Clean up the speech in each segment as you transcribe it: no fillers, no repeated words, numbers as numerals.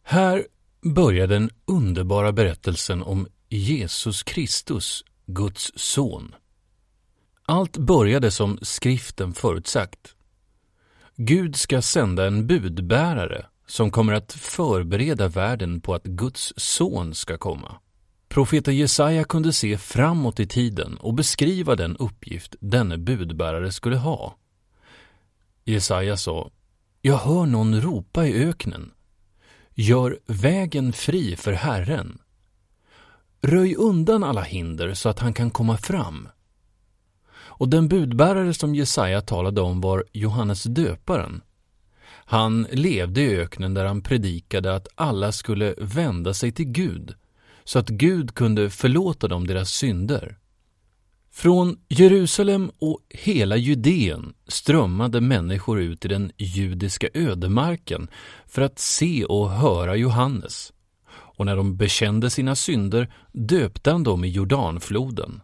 Här börjar den underbara berättelsen om Jesus Kristus, Guds son. Allt började som skriften förutsagt. Gud ska sända en budbärare som kommer att förbereda världen på att Guds son ska komma. Profeten Jesaja kunde se framåt i tiden och beskriva den uppgift denne budbärare skulle ha. Jesaja sa: "Jag hör någon ropa i öknen. Gör vägen fri för Herren. Röj undan alla hinder så att han kan komma fram." Och den budbärare som Jesaja talade om var Johannes döparen. Han levde i öknen där han predikade att alla skulle vända sig till Gud, så att Gud kunde förlåta dem deras synder. Från Jerusalem och hela Judeen strömmade människor ut i den judiska ödemarken för att se och höra Johannes. Och när de bekände sina synder döpte han dem i Jordanfloden.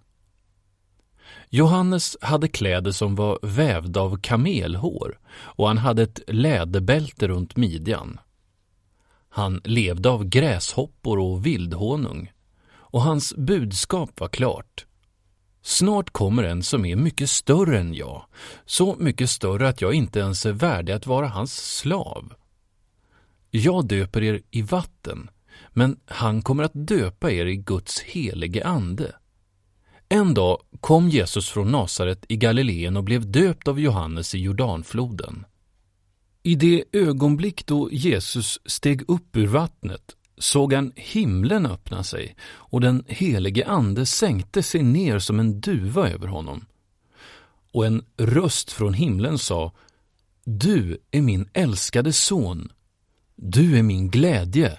Johannes hade kläder som var vävda av kamelhår och han hade ett läderbälte runt midjan. Han levde av gräshoppor och vildhonung och hans budskap var klart. Snart kommer en som är mycket större än jag, så mycket större att jag inte ens är värdig att vara hans slav. Jag döper er i vatten, men han kommer att döpa er i Guds helige ande. En dag kom Jesus från Nasaret i Galileen och blev döpt av Johannes i Jordanfloden. I det ögonblick då Jesus steg upp ur vattnet såg han himlen öppna sig och den helige ande sänkte sig ner som en duva över honom. Och en röst från himlen sa: "Du är min älskade son, du är min glädje."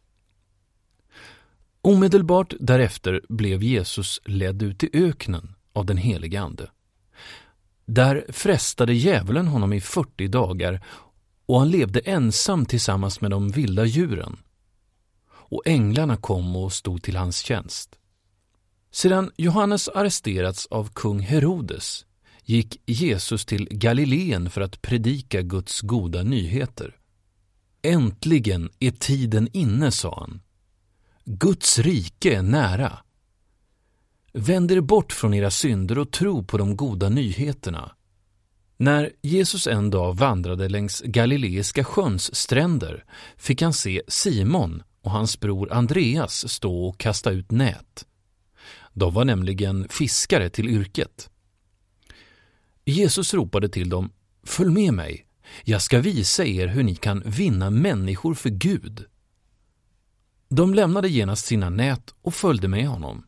Omedelbart därefter blev Jesus ledd ut i öknen av den helige ande. Där frestade djävulen honom i 40 dagar och han levde ensam tillsammans med de vilda djuren. Och änglarna kom och stod till hans tjänst. Sedan Johannes arresterats av kung Herodes gick Jesus till Galileen för att predika Guds goda nyheter. "Äntligen är tiden inne", sa han. "Guds rike är nära. Vänd er bort från era synder och tro på de goda nyheterna." När Jesus en dag vandrade längs Galileiska sjöns stränder fick han se Simon och hans bror Andreas stå och kasta ut nät. De var nämligen fiskare till yrket. Jesus ropade till dem: "Följ med mig, jag ska visa er hur ni kan vinna människor för Gud." De lämnade genast sina nät och följde med honom.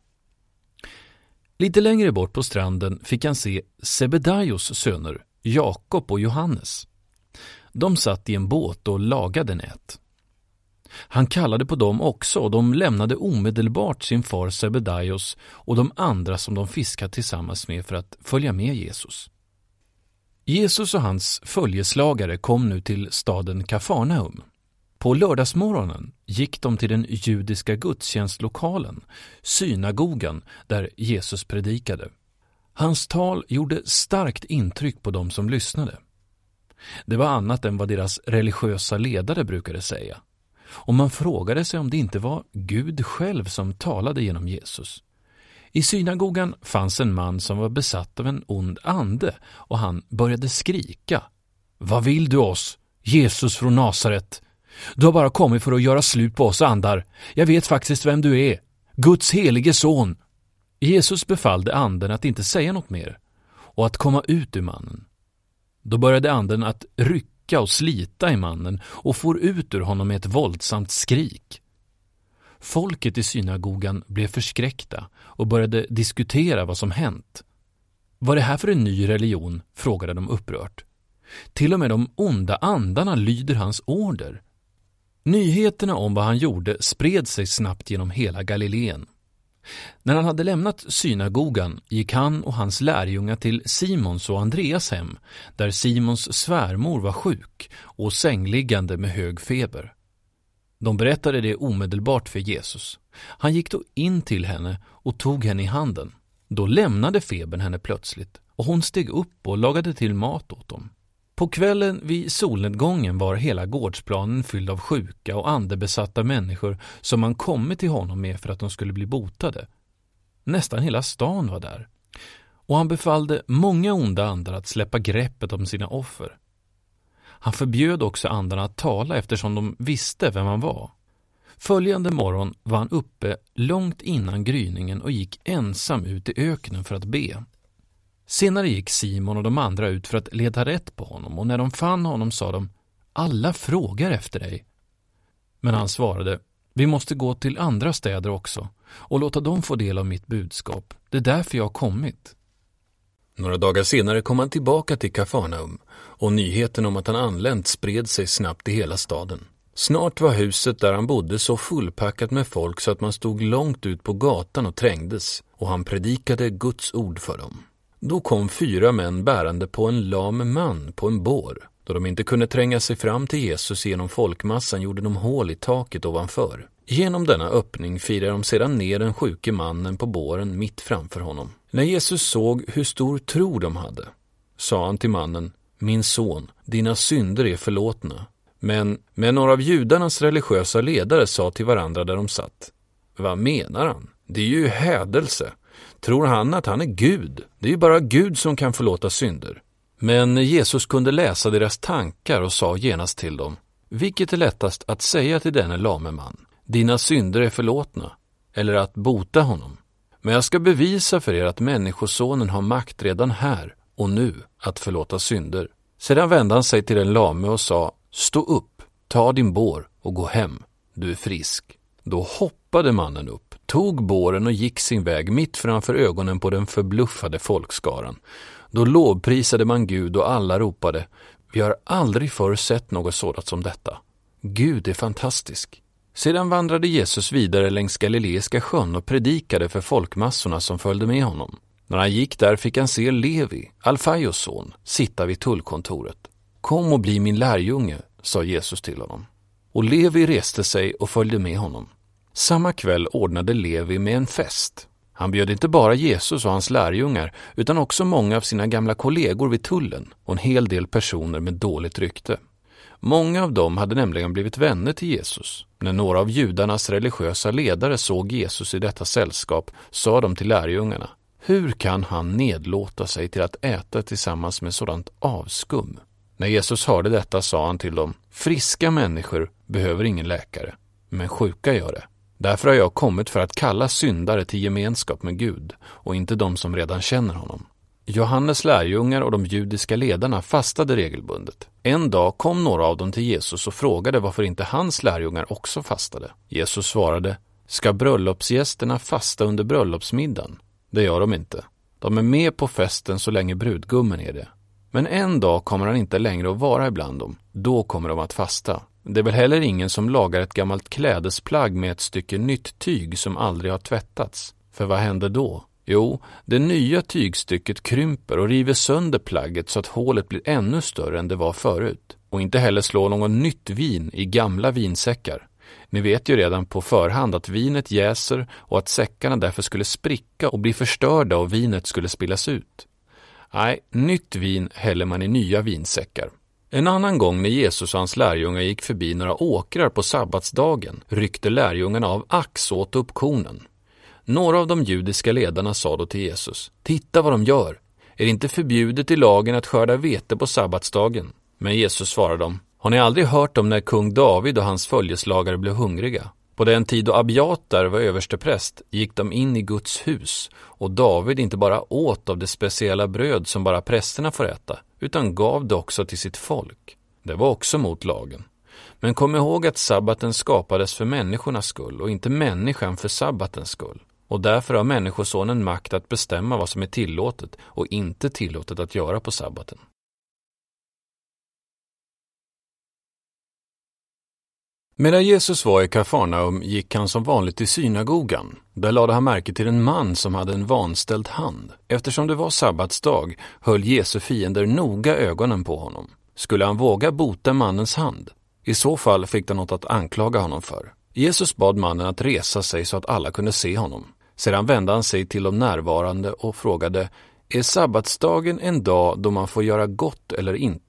Lite längre bort på stranden fick han se Sebedaios söner, Jakob och Johannes. De satt i en båt och lagade nät. Han kallade på dem också och de lämnade omedelbart sin far Sebedaios och de andra som de fiskat tillsammans med för att följa med Jesus. Jesus och hans följeslagare kom nu till staden Kafarnaum. På lördagsmorgonen gick de till den judiska gudstjänstlokalen, synagogan, där Jesus predikade. Hans tal gjorde starkt intryck på dem som lyssnade. Det var annat än vad deras religiösa ledare brukade säga. Och man frågade sig om det inte var Gud själv som talade genom Jesus. I synagogan fanns en man som var besatt av en ond ande och han började skrika: "Vad vill du oss, Jesus från Nasaret? Du har bara kommit för att göra slut på oss andar. Jag vet faktiskt vem du är, Guds helige son." Jesus befallde anden att inte säga något mer och att komma ut ur mannen. Då började anden att rycka och slita i mannen och for ut ur honom med ett våldsamt skrik. Folket i synagogan blev förskräckta och började diskutera vad som hänt. "Vad är det här för en ny religion?" frågade de upprört. "Till och med de onda andarna lyder hans order." Nyheterna om vad han gjorde spred sig snabbt genom hela Galileen. När han hade lämnat synagogan gick han och hans lärjungar till Simons och Andreas hem, där Simons svärmor var sjuk och sängliggande med hög feber. De berättade det omedelbart för Jesus. Han gick då in till henne och tog henne i handen. Då lämnade febern henne plötsligt och hon steg upp och lagade till mat åt dem. På kvällen vid solnedgången var hela gårdsplanen fylld av sjuka och andebesatta människor som man kommit till honom med för att de skulle bli botade. Nästan hela stan var där. Och han befallde många onda andar att släppa greppet om sina offer. Han förbjöd också andarna att tala eftersom de visste vem han var. Följande morgon var han uppe långt innan gryningen och gick ensam ut i öknen för att be. Senare gick Simon och de andra ut för att leta rätt på honom, och när de fann honom sa de: alla frågar efter dig. Men han svarade: vi måste gå till andra städer också och låta dem få del av mitt budskap. Det är därför jag har kommit. Några dagar senare kom han tillbaka till Kafarnaum, och nyheten om att han anlänt spred sig snabbt i hela staden. Snart var huset där han bodde så fullpackat med folk så att man stod långt ut på gatan och trängdes, och han predikade Guds ord för dem. Då kom 4 män bärande på en lam man på en bår. Då de inte kunde tränga sig fram till Jesus genom folkmassan gjorde de hål i taket ovanför. Genom denna öppning firade de sedan ner den sjuke mannen på båren mitt framför honom. När Jesus såg hur stor tro de hade, sa han till mannen: min son, dina synder är förlåtna. Men några av judarnas religiösa ledare sa till varandra där de satt: vad menar han? Det är ju hädelse. Tror han att han är Gud? Det är ju bara Gud som kan förlåta synder. Men Jesus kunde läsa deras tankar och sa genast till dem: vilket är lättast att säga till denne lame man: dina synder är förlåtna, eller att bota honom? Men jag ska bevisa för er att människosonen har makt redan här och nu att förlåta synder. Sedan vände han sig till den lame och sa: stå upp, ta din bår och gå hem. Du är frisk. Då hoppade mannen upp, tog båren och gick sin väg mitt framför ögonen på den förbluffade folkskaran. Då lovprisade man Gud och alla ropade: vi har aldrig förr sett något sådant som detta. Gud är fantastisk. Sedan vandrade Jesus vidare längs Galileiska sjön och predikade för folkmassorna som följde med honom. När han gick där fick han se Levi, Alfaios son, sitta vid tullkontoret. Kom och bli min lärjunge, sa Jesus till honom. Och Levi reste sig och följde med honom. Samma kväll ordnade Levi med en fest. Han bjöd inte bara Jesus och hans lärjungar utan också många av sina gamla kollegor vid tullen och en hel del personer med dåligt rykte. Många av dem hade nämligen blivit vänner till Jesus. När några av judarnas religiösa ledare såg Jesus i detta sällskap sa de till lärjungarna: hur kan han nedlåta sig till att äta tillsammans med sådant avskum? När Jesus hörde detta sa han till dem: friska människor behöver ingen läkare, men sjuka gör det. Därför har jag kommit för att kalla syndare till gemenskap med Gud och inte de som redan känner honom. Johannes lärjungar och de judiska ledarna fastade regelbundet. En dag kom några av dem till Jesus och frågade varför inte hans lärjungar också fastade. Jesus svarade: ska bröllopsgästerna fasta under bröllopsmiddagen? Det gör de inte. De är med på festen så länge brudgummen är det. Men en dag kommer han inte längre att vara ibland dem. Då kommer de att fasta. Det är väl heller ingen som lagar ett gammalt klädesplagg med ett stycke nytt tyg som aldrig har tvättats. För vad händer då? Jo, det nya tygstycket krymper och river sönder plagget så att hålet blir ännu större än det var förut. Och inte heller slår någon nytt vin i gamla vinsäckar. Ni vet ju redan på förhand att vinet jäser och att säckarna därför skulle spricka och bli förstörda och vinet skulle spillas ut. Nej, nytt vin häller man i nya vinsäckar. En annan gång när Jesus och hans lärjungar gick förbi några åkrar på sabbatsdagen ryckte lärjungarna av ax och åt upp kornen. Några av de judiska ledarna sa då till Jesus: titta vad de gör. Är det inte förbjudet i lagen att skörda vete på sabbatsdagen? Men Jesus svarade dem: har ni aldrig hört om när kung David och hans följeslagare blev hungriga? På den tid då Abiatar var överstepräst gick de in i Guds hus, och David inte bara åt av det speciella bröd som bara prästerna får äta, utan gav det också till sitt folk. Det var också mot lagen. Men kom ihåg att sabbaten skapades för människornas skull och inte människan för sabbatens skull. Och därför har människosonen makt att bestämma vad som är tillåtet och inte tillåtet att göra på sabbaten. Medan Jesus var i Kafarnaum gick han som vanligt till synagogan. Där lade han märke till en man som hade en vanställd hand. Eftersom det var sabbatsdag höll Jesu fiender noga ögonen på honom. Skulle han våga bota mannens hand? I så fall fick de något att anklaga honom för. Jesus bad mannen att resa sig så att alla kunde se honom. Sedan vände han sig till de närvarande och frågade: är sabbatsdagen en dag då man får göra gott eller inte?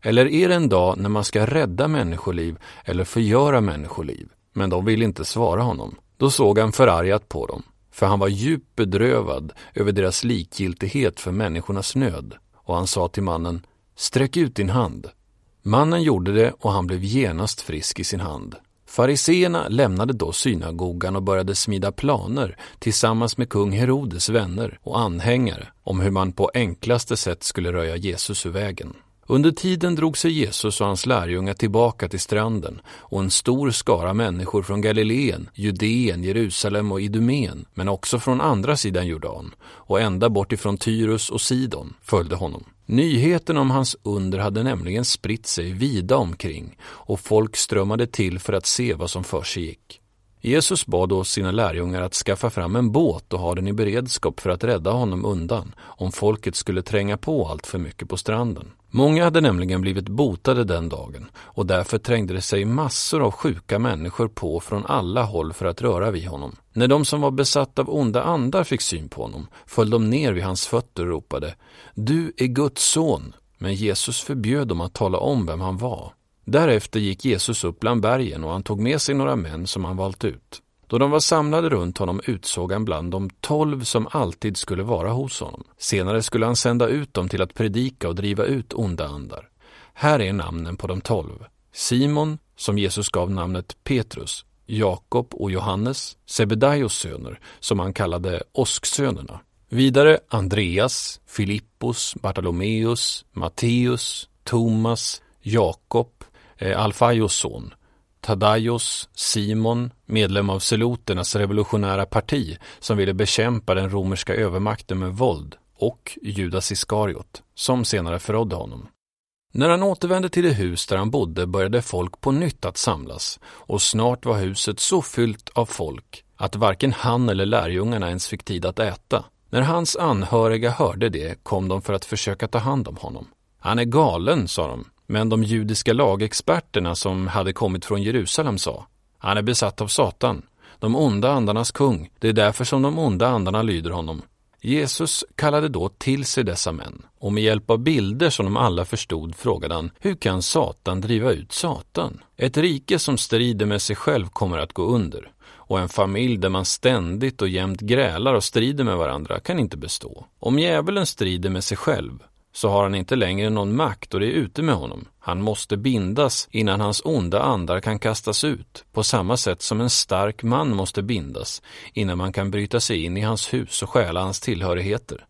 Eller är det en dag när man ska rädda människoliv eller förgöra människoliv? Men de ville inte svara honom. Då såg han förargat på dem, för han var djupt bedrövad över deras likgiltighet för människornas nöd. Och han sa till mannen: sträck ut din hand. Mannen gjorde det och han blev genast frisk i sin hand. Fariseerna lämnade då synagogan och började smida planer tillsammans med kung Herodes vänner och anhängare om hur man på enklaste sätt skulle röja Jesus ur vägen. Under tiden drog sig Jesus och hans lärjungar tillbaka till stranden, och en stor skara människor från Galileen, Judeen, Jerusalem och Idumeen, men också från andra sidan Jordan och ända bort ifrån Tyrus och Sidon följde honom. Nyheten om hans under hade nämligen spritt sig vida omkring, och folk strömmade till för att se vad som för sig gick. Jesus bad då sina lärjungar att skaffa fram en båt och ha den i beredskap för att rädda honom undan om folket skulle tränga på allt för mycket på stranden. Många hade nämligen blivit botade den dagen, och därför trängde det sig massor av sjuka människor på från alla håll för att röra vid honom. När de som var besatta av onda andar fick syn på honom föll de ner vid hans fötter och ropade: du är Guds son. Men Jesus förbjöd dem att tala om vem han var. Därefter gick Jesus upp bland bergen, och han tog med sig några män som han valt ut. Då de var samlade runt honom utsåg han bland de 12 som alltid skulle vara hos honom. Senare skulle han sända ut dem till att predika och driva ut onda andar. Här är namnen på de 12. Simon, som Jesus gav namnet Petrus, Jakob och Johannes, Sebedaios söner, som han kallade åsksönerna. Vidare Andreas, Filippos, Bartolomeus, Matteus, Thomas, Jakob, Alfaios son, Tadaios, Simon, medlem av Seloternas revolutionära parti som ville bekämpa den romerska övermakten med våld, och Judas Iskariot, som senare förrådde honom. När han återvände till det hus där han bodde började folk på nytt att samlas, och snart var huset så fyllt av folk att varken han eller lärjungarna ens fick tid att äta. När hans anhöriga hörde det kom de för att försöka ta hand om honom. Han är galen, sa de. Men de judiska lagexperterna som hade kommit från Jerusalem sa: han är besatt av Satan, de onda andarnas kung. Det är därför som de onda andarna lyder honom. Jesus kallade då till sig dessa män, och med hjälp av bilder som de alla förstod frågade han: hur kan Satan driva ut Satan? Ett rike som strider med sig själv kommer att gå under, och en familj där man ständigt och jämt grälar och strider med varandra kan inte bestå. Om djävulen strider med sig själv så har han inte längre någon makt, och det är ute med honom. Han måste bindas innan hans onda andar kan kastas ut, på samma sätt som en stark man måste bindas innan man kan bryta sig in i hans hus och stjäla hans tillhörigheter.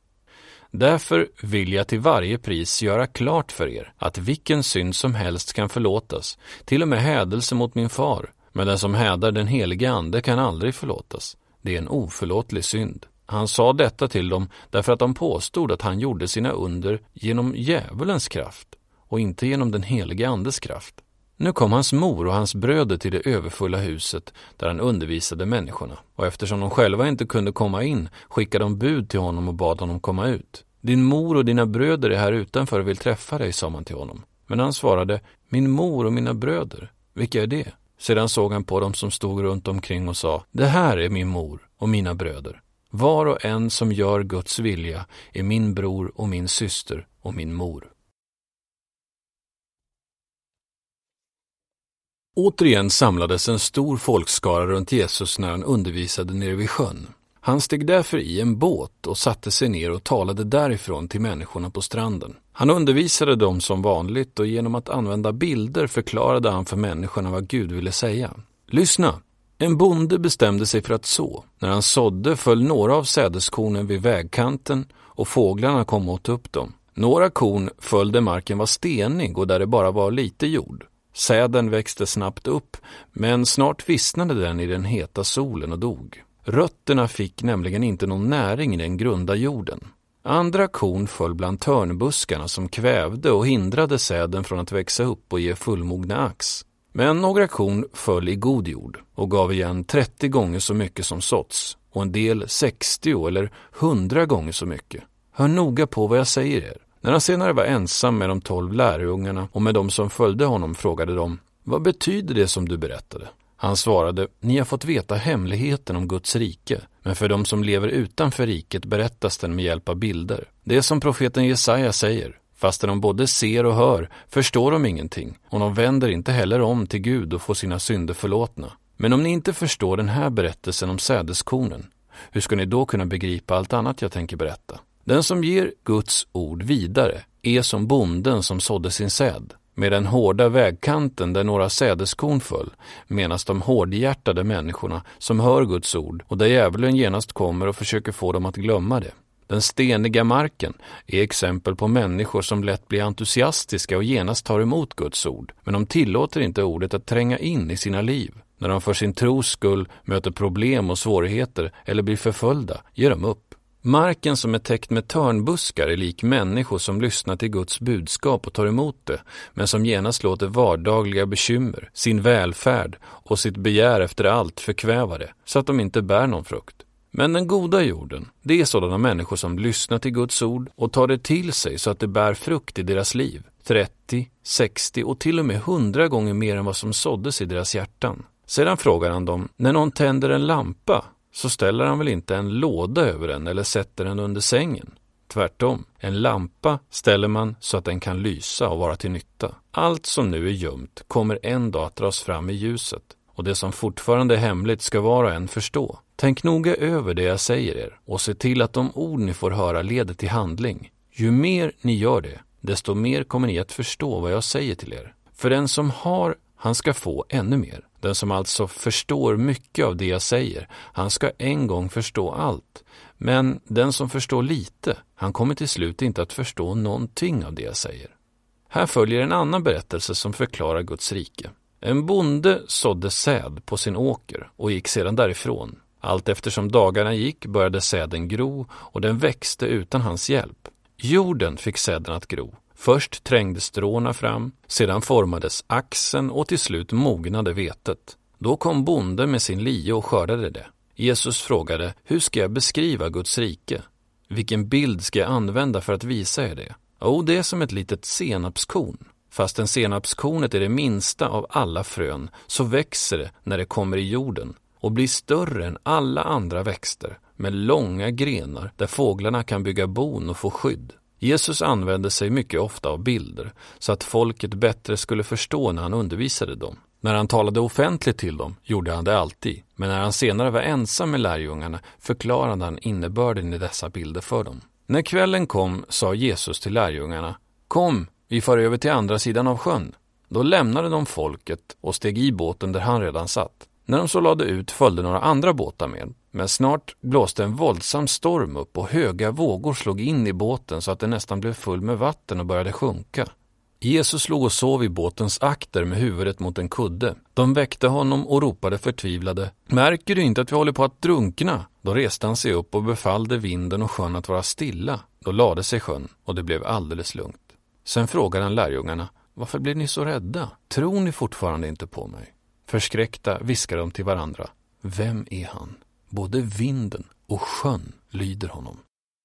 Därför vill jag till varje pris göra klart för er att vilken synd som helst kan förlåtas, till och med hädelse mot min far, men den som hädar den helige ande kan aldrig förlåtas. Det är en oförlåtlig synd. Han sa detta till dem därför att de påstod att han gjorde sina under genom djävulens kraft och inte genom den helige andes kraft. Nu kom hans mor och hans bröder till det överfulla huset där han undervisade människorna, och eftersom de själva inte kunde komma in skickade de bud till honom och bad honom komma ut. Din mor och dina bröder är här utanför och vill träffa dig, sa man till honom. Men han svarade: min mor och mina bröder, vilka är det? Sedan såg han på dem som stod runt omkring och sa: det här är min mor och mina bröder. Var och en som gör Guds vilja är min bror och min syster och min mor. Återigen samlades en stor folkskara runt Jesus när han undervisade nere vid sjön. Han steg därför i en båt och satte sig ner och talade därifrån till människorna på stranden. Han undervisade dem som vanligt, och genom att använda bilder förklarade han för människorna vad Gud ville säga. Lyssna! En bonde bestämde sig för att så. När han sådde föll några av sädeskornen vid vägkanten, och fåglarna kom åt upp dem. Några korn föll där marken var stenig och där det bara var lite jord. Säden växte snabbt upp, men snart vissnade den i den heta solen och dog. Rötterna fick nämligen inte någon näring i den grunda jorden. Andra korn föll bland törnbuskarna som kvävde och hindrade säden från att växa upp och ge fullmogna ax. Men några korn föll i god jord och gav igen 30 gånger så mycket som såtts, och en del 60 eller 100 gånger så mycket. Hör noga på vad jag säger er. När han senare var ensam med de 12 lärjungarna och med de som följde honom frågade de: vad betyder det som du berättade? Han svarade: ni har fått veta hemligheten om Guds rike, men för de som lever utanför riket berättas den med hjälp av bilder. Det är som profeten Jesaja säger: Fastän de både ser och hör förstår de ingenting, och de vänder inte heller om till Gud och får sina synder förlåtna. Men om ni inte förstår den här berättelsen om sädeskornen, hur ska ni då kunna begripa allt annat jag tänker berätta? Den som ger Guds ord vidare är som bonden som sådde sin säd. Med den hårda vägkanten där några sädeskorn föll menas de hårdhjärtade människorna som hör Guds ord och där djävulen genast kommer och försöker få dem att glömma det. Den steniga marken är exempel på människor som lätt blir entusiastiska och genast tar emot Guds ord, men de tillåter inte ordet att tränga in i sina liv. När de för sin tros skull möter problem och svårigheter eller blir förföljda ger de upp. Marken som är täckt med törnbuskar är lik människor som lyssnar till Guds budskap och tar emot det, men som genast låter vardagliga bekymmer, sin välfärd och sitt begär efter allt förkväva det, så att de inte bär någon frukt. Men den goda jorden, det är sådana människor som lyssnar till Guds ord och tar det till sig så att det bär frukt i deras liv. 30, 60 och till och med 100 gånger mer än vad som såddes i deras hjärtan. Sedan frågar han dem, när någon tänder en lampa så ställer han väl inte en låda över den eller sätter den under sängen. Tvärtom, en lampa ställer man så att den kan lysa och vara till nytta. Allt som nu är gömt kommer en dag att dras fram i ljuset, och det som fortfarande är hemligt ska var och en förstå. Tänk noga över det jag säger er och se till att de ord ni får höra leder till handling. Ju mer ni gör det, desto mer kommer ni att förstå vad jag säger till er. För den som har, han ska få ännu mer. Den som alltså förstår mycket av det jag säger, han ska en gång förstå allt. Men den som förstår lite, han kommer till slut inte att förstå någonting av det jag säger. Här följer en annan berättelse som förklarar Guds rike. En bonde sådde säd på sin åker och gick sedan därifrån. Allt eftersom dagarna gick började säden gro och den växte utan hans hjälp. Jorden fick säden att gro. Först trängde stråna fram, sedan formades axeln och till slut mognade vetet. Då kom bonden med sin lie och skördade det. Jesus frågade, hur ska jag beskriva Guds rike? Vilken bild ska jag använda för att visa er det? Det är som ett litet senapskorn. Fast en senapskornet är det minsta av alla frön, så växer det när det kommer i jorden och blir större än alla andra växter med långa grenar där fåglarna kan bygga bon och få skydd. Jesus använde sig mycket ofta av bilder så att folket bättre skulle förstå när han undervisade dem. När han talade offentligt till dem gjorde han det alltid, men när han senare var ensam med lärjungarna förklarade han innebörden i dessa bilder för dem. När kvällen kom sa Jesus till lärjungarna, kom, vi far över till andra sidan av sjön. Då lämnade de folket och steg i båten där han redan satt. När de så lade ut följde några andra båtar med. Men snart blåste en våldsam storm upp och höga vågor slog in i båten så att den nästan blev full med vatten och började sjunka. Jesus låg och sov i båtens akter med huvudet mot en kudde. De väckte honom och ropade förtvivlade, märker du inte att vi håller på att drunkna? Då reste han sig upp och befallde vinden och sjön att vara stilla. Då lade sig sjön och det blev alldeles lugnt. Sen frågade han lärjungarna, varför blev ni så rädda? Tror ni fortfarande inte på mig? Förskräckta viskade de till varandra, vem är han? Både vinden och sjön lyder honom.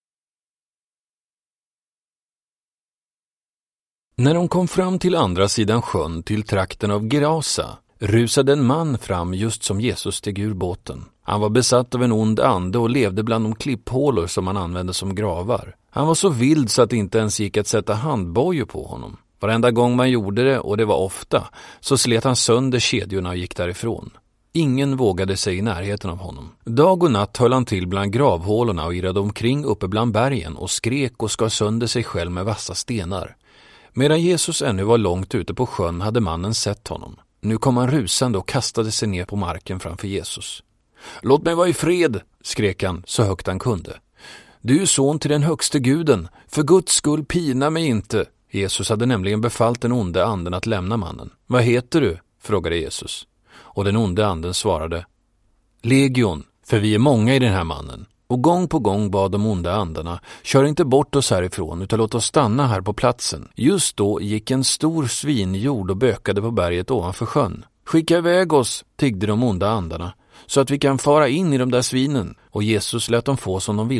När de kom fram till andra sidan sjön till trakten av Gerasa rusade en man fram just som Jesus steg ur båten. Han var besatt av en ond ande och levde bland de klipphålor som man använde som gravar. Han var så vild så att det inte ens gick att sätta handbojor på honom. Varenda gång man gjorde det, och det var ofta, så slet han sönder kedjorna och gick därifrån. Ingen vågade sig i närheten av honom. Dag och natt höll han till bland gravhålorna och irrade omkring uppe bland bergen och skrek och skar sönder sig själv med vassa stenar. Medan Jesus ännu var långt ute på sjön hade mannen sett honom. Nu kom han rusande och kastade sig ner på marken framför Jesus. Låt mig vara i fred, skrek han så högt han kunde. Du är son till den högste guden, för Guds skull pina mig inte. Jesus hade nämligen befallt den onde anden att lämna mannen. Vad heter du? Frågade Jesus. Och den onde anden svarade, Legion, för vi är många i den här mannen. Och gång på gång bad de onda andarna, kör inte bort oss härifrån utan låt oss stanna här på platsen. Just då gick en stor svinjord och bökade på berget ovanför sjön. Skicka iväg oss, tiggde de onda andarna, så att vi kan fara in i de där svinen. Och Jesus lät dem få som de ville.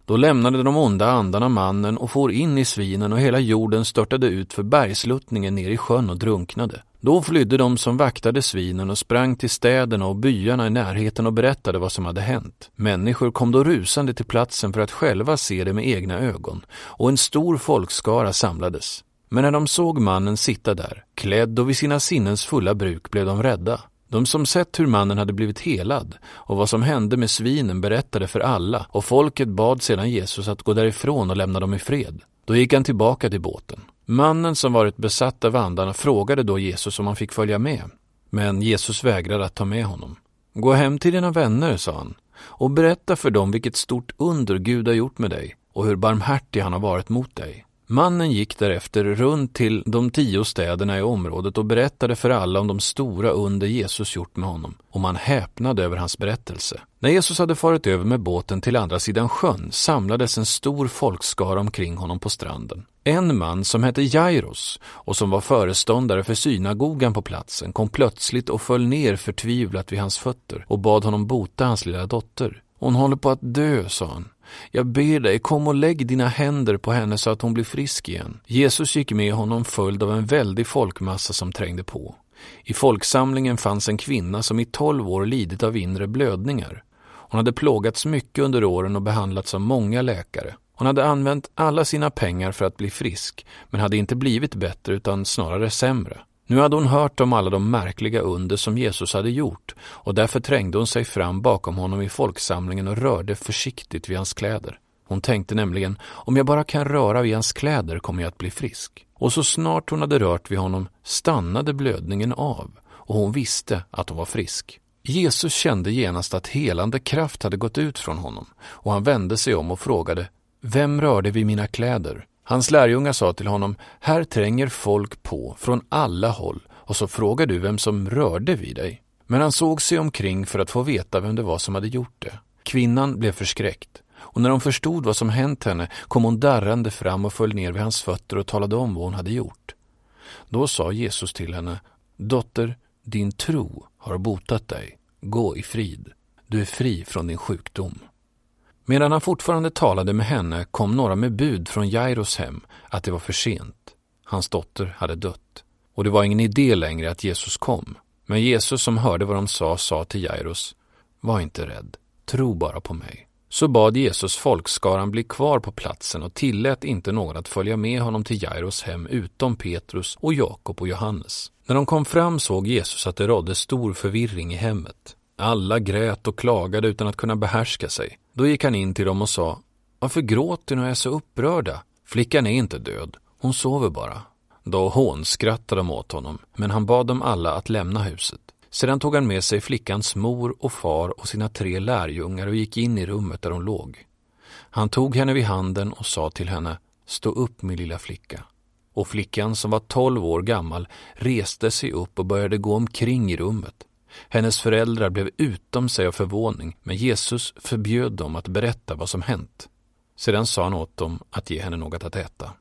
Då lämnade de onda andarna mannen och for in i svinen och hela jorden störtade ut för bergsluttningen ner i sjön och drunknade. Då flydde de som vaktade svinen och sprang till städerna och byarna i närheten och berättade vad som hade hänt. Människor kom då rusande till platsen för att själva se det med egna ögon, och en stor folkskara samlades. Men när de såg mannen sitta där, klädd och vid sina sinnens fulla bruk, blev de rädda. De som sett hur mannen hade blivit helad och vad som hände med svinen berättade för alla, och folket bad sedan Jesus att gå därifrån och lämna dem i fred. Då gick han tillbaka till båten. Mannen som varit besatt av andarna frågade då Jesus om han fick följa med. Men Jesus vägrade att ta med honom. Gå hem till dina vänner, sa han, och berätta för dem vilket stort under Gud har gjort med dig och hur barmhärtig han har varit mot dig. Mannen gick därefter runt till de 10 städerna i området och berättade för alla om de stora under Jesus gjort med honom, och man häpnade över hans berättelse. När Jesus hade farit över med båten till andra sidan sjön samlades en stor folkskara omkring honom på stranden. En man som hette Jairus och som var föreståndare för synagogan på platsen kom plötsligt och föll ner förtvivlat vid hans fötter och bad honom bota hans lilla dotter. Hon håller på att dö, sa han. Jag ber dig, kom och lägg dina händer på henne så att hon blir frisk igen. Jesus gick med honom följd av en väldig folkmassa som trängde på. I folksamlingen fanns en kvinna som i 12 år lidit av inre blödningar. Hon hade plågats mycket under åren och behandlats av många läkare. Hon hade använt alla sina pengar för att bli frisk, men hade inte blivit bättre utan snarare sämre. Nu hade hon hört om alla de märkliga under som Jesus hade gjort, och därför trängde hon sig fram bakom honom i folksamlingen och rörde försiktigt vid hans kläder. Hon tänkte nämligen, om jag bara kan röra vid hans kläder kommer jag att bli frisk. Och så snart hon hade rört vid honom stannade blödningen av, och hon visste att hon var frisk. Jesus kände genast att helande kraft hade gått ut från honom, och han vände sig om och frågade, vem rörde vid mina kläder? Hans lärjungar sa till honom, här tränger folk på från alla håll, och så frågar du vem som rörde vid dig. Men han såg sig omkring för att få veta vem det var som hade gjort det. Kvinnan blev förskräckt, och när hon förstod vad som hänt henne kom hon darrande fram och föll ner vid hans fötter och talade om vad hon hade gjort. Då sa Jesus till henne, dotter, din tro har botat dig. Gå i frid. Du är fri från din sjukdom. Medan han fortfarande talade med henne kom några med bud från Jairus hem att det var för sent. Hans dotter hade dött, och det var ingen idé längre att Jesus kom. Men Jesus, som hörde vad de sa till Jairus, var inte rädd, tro bara på mig. Så bad Jesus folkskaran bli kvar på platsen och tillät inte någon att följa med honom till Jairus hem utom Petrus och Jakob och Johannes. När de kom fram såg Jesus att det rådde stor förvirring i hemmet. Alla grät och klagade utan att kunna behärska sig. Då gick han in till dem och sa, varför gråter ni och är så upprörda? Flickan är inte död, hon sover bara. Då hånskrattade de åt honom, men han bad dem alla att lämna huset. Sedan tog han med sig flickans mor och far och sina 3 lärjungar och gick in i rummet där hon låg. Han tog henne vid handen och sa till henne, stå upp min lilla flicka. Och flickan, som var 12 år gammal, reste sig upp och började gå omkring i rummet. Hennes föräldrar blev utom sig av förvåning, men Jesus förbjöd dem att berätta vad som hänt. Sedan sa han åt dem att ge henne något att äta.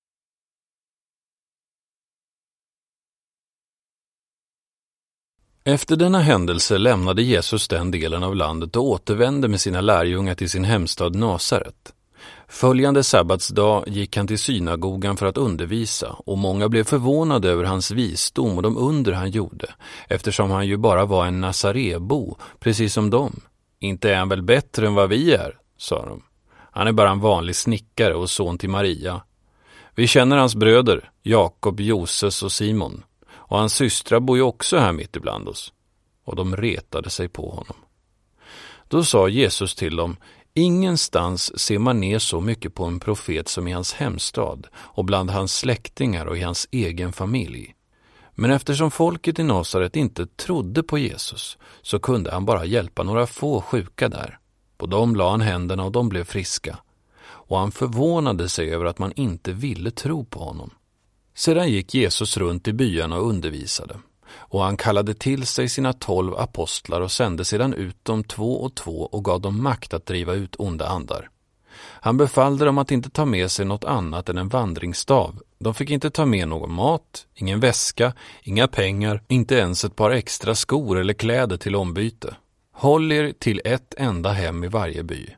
Efter denna händelse lämnade Jesus den delen av landet och återvände med sina lärjungar till sin hemstad Nasaret. Följande sabbatsdag gick han till synagogan för att undervisa, och många blev förvånade över hans visdom och de under han gjorde, eftersom han ju bara var en Nazarebo, precis som dem. Inte är han väl bättre än vad vi är, sa de. Han är bara en vanlig snickare och son till Maria. Vi känner hans bröder, Jakob, Joses och Simon, och hans systrar bor ju också här mitt ibland oss. Och de retade sig på honom. Då sa Jesus till dem, ingenstans ser man ner så mycket på en profet som i hans hemstad och bland hans släktingar och i hans egen familj. Men eftersom folket i Nasaret inte trodde på Jesus så kunde han bara hjälpa några få sjuka där. På dem la han händerna och de blev friska. Och han förvånade sig över att man inte ville tro på honom. Sedan gick Jesus runt i byarna och undervisade. Och han kallade till sig sina 12 apostlar och sände sedan ut dem 2 och 2 och gav dem makt att driva ut onda andar. Han befallde dem att inte ta med sig något annat än en vandringsstav. De fick inte ta med någon mat, ingen väska, inga pengar, inte ens ett par extra skor eller kläder till ombyte. Håll er till ett enda hem i varje by.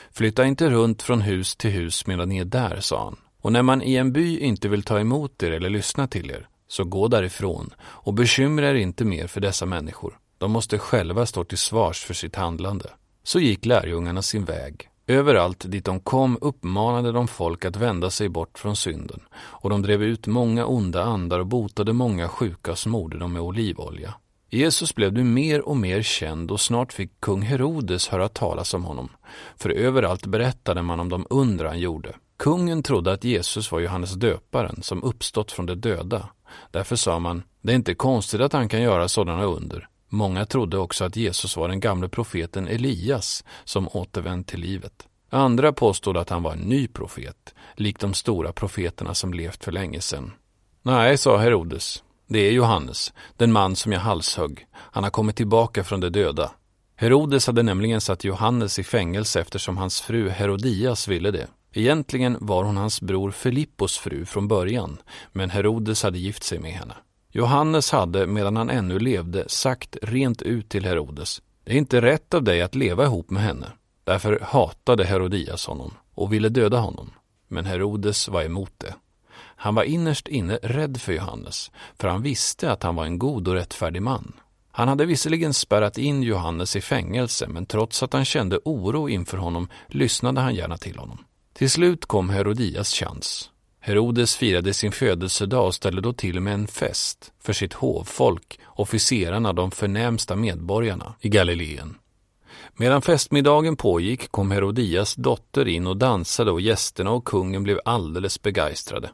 Flytta inte runt från hus till hus medan ni är där, sa han. Och när man i en by inte vill ta emot er eller lyssna till er, så gå därifrån och bekymra er inte mer för dessa människor. De måste själva stå till svars för sitt handlande. Så gick lärjungarna sin väg. Överallt dit de kom uppmanade de folk att vända sig bort från synden, och de drev ut många onda andar och botade många sjuka och smorde dem med olivolja. Jesus blev nu mer och mer känd, och snart fick kung Herodes höra talas om honom, för överallt berättade man om de under han gjorde. Kungen trodde att Jesus var Johannes döparen som uppstått från de döda. Därför sa man, det är inte konstigt att han kan göra sådana under. Många trodde också att Jesus var den gamle profeten Elias som återvänt till livet. Andra påstod att han var en ny profet, likt de stora profeterna som levt för länge sedan. Nej, sa Herodes, det är Johannes, den man som jag halshögg. Han har kommit tillbaka från de döda. Herodes hade nämligen satt Johannes i fängelse eftersom hans fru Herodias ville det. Egentligen var hon hans bror Filippos fru från början, men Herodes hade gift sig med henne. Johannes hade, medan han ännu levde, sagt rent ut till Herodes, det är inte rätt av dig att leva ihop med henne. Därför hatade Herodias honom och ville döda honom, men Herodes var emot det. Han var innerst inne rädd för Johannes, för han visste att han var en god och rättfärdig man. Han hade visserligen spärrat in Johannes i fängelse, men trots att han kände oro inför honom lyssnade han gärna till honom. Till slut kom Herodias chans. Herodes firade sin födelsedag och ställde då till med en fest för sitt hovfolk, officerarna, de förnämsta medborgarna i Galileen. Medan festmiddagen pågick kom Herodias dotter in och dansade, och gästerna och kungen blev alldeles begeistrade.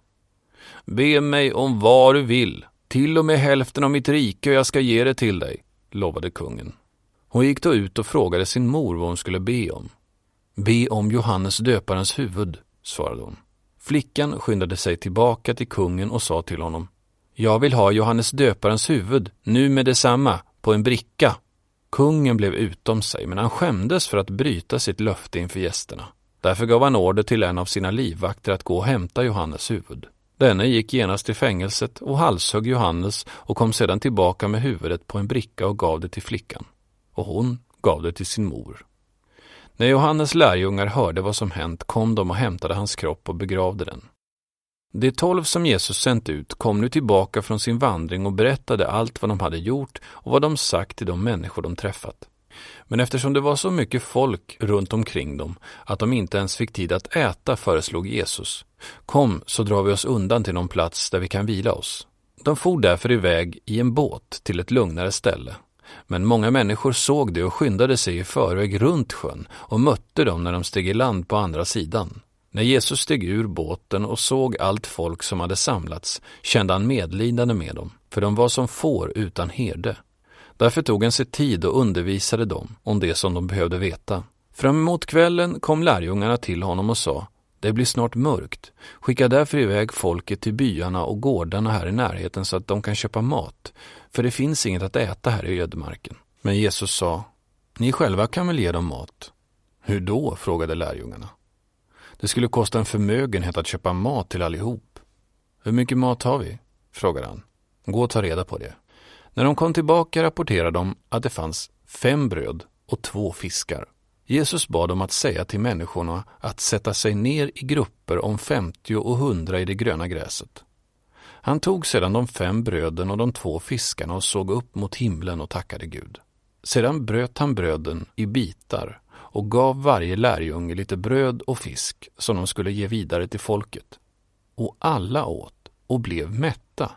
Be mig om vad du vill, till och med hälften av mitt rike, och jag ska ge det till dig, lovade kungen. Hon gick då ut och frågade sin mor vad hon skulle be om. Be om Johannes döparens huvud, svarade hon. Flickan skyndade sig tillbaka till kungen och sa till honom, jag vill ha Johannes döparens huvud, nu med detsamma, på en bricka. Kungen blev utom sig, men han skämdes för att bryta sitt löfte inför gästerna. Därför gav han order till en av sina livvakter att gå och hämta Johannes huvud. Denne gick genast till fängelset och halshögg Johannes och kom sedan tillbaka med huvudet på en bricka och gav det till flickan. Och hon gav det till sin mor. När Johannes lärjungar hörde vad som hänt kom de och hämtade hans kropp och begravde den. De 12 som Jesus sänt ut kom nu tillbaka från sin vandring och berättade allt vad de hade gjort och vad de sagt till de människor de träffat. Men eftersom det var så mycket folk runt omkring dem att de inte ens fick tid att äta, föreslog Jesus. Kom, så drar vi oss undan till någon plats där vi kan vila oss. De for därför iväg i en båt till ett lugnare ställe. Men många människor såg det och skyndade sig i förväg runt sjön och mötte dem när de steg i land på andra sidan. När Jesus steg ur båten och såg allt folk som hade samlats kände han medlidande med dem, för de var som får utan herde. Därför tog han sig tid och undervisade dem om det som de behövde veta. Fram emot kvällen kom lärjungarna till honom och sa, det blir snart mörkt. Skicka därför iväg folket till byarna och gårdarna här i närheten så att de kan köpa mat, för det finns inget att äta här i ödemarken. Men Jesus sa, ni själva kan väl ge dem mat. Hur då? Frågade lärjungarna. Det skulle kosta en förmögenhet att köpa mat till allihop. Hur mycket mat har vi? Frågade han. Gå och ta reda på det. När de kom tillbaka rapporterade de att det fanns 5 bröd och 2 fiskar. Jesus bad dem att säga till människorna att sätta sig ner i grupper om 50 och 100 i det gröna gräset. Han tog sedan de 5 bröden och de 2 fiskarna och såg upp mot himlen och tackade Gud. Sedan bröt han bröden i bitar och gav varje lärjunge lite bröd och fisk som de skulle ge vidare till folket. Och alla åt och blev mätta.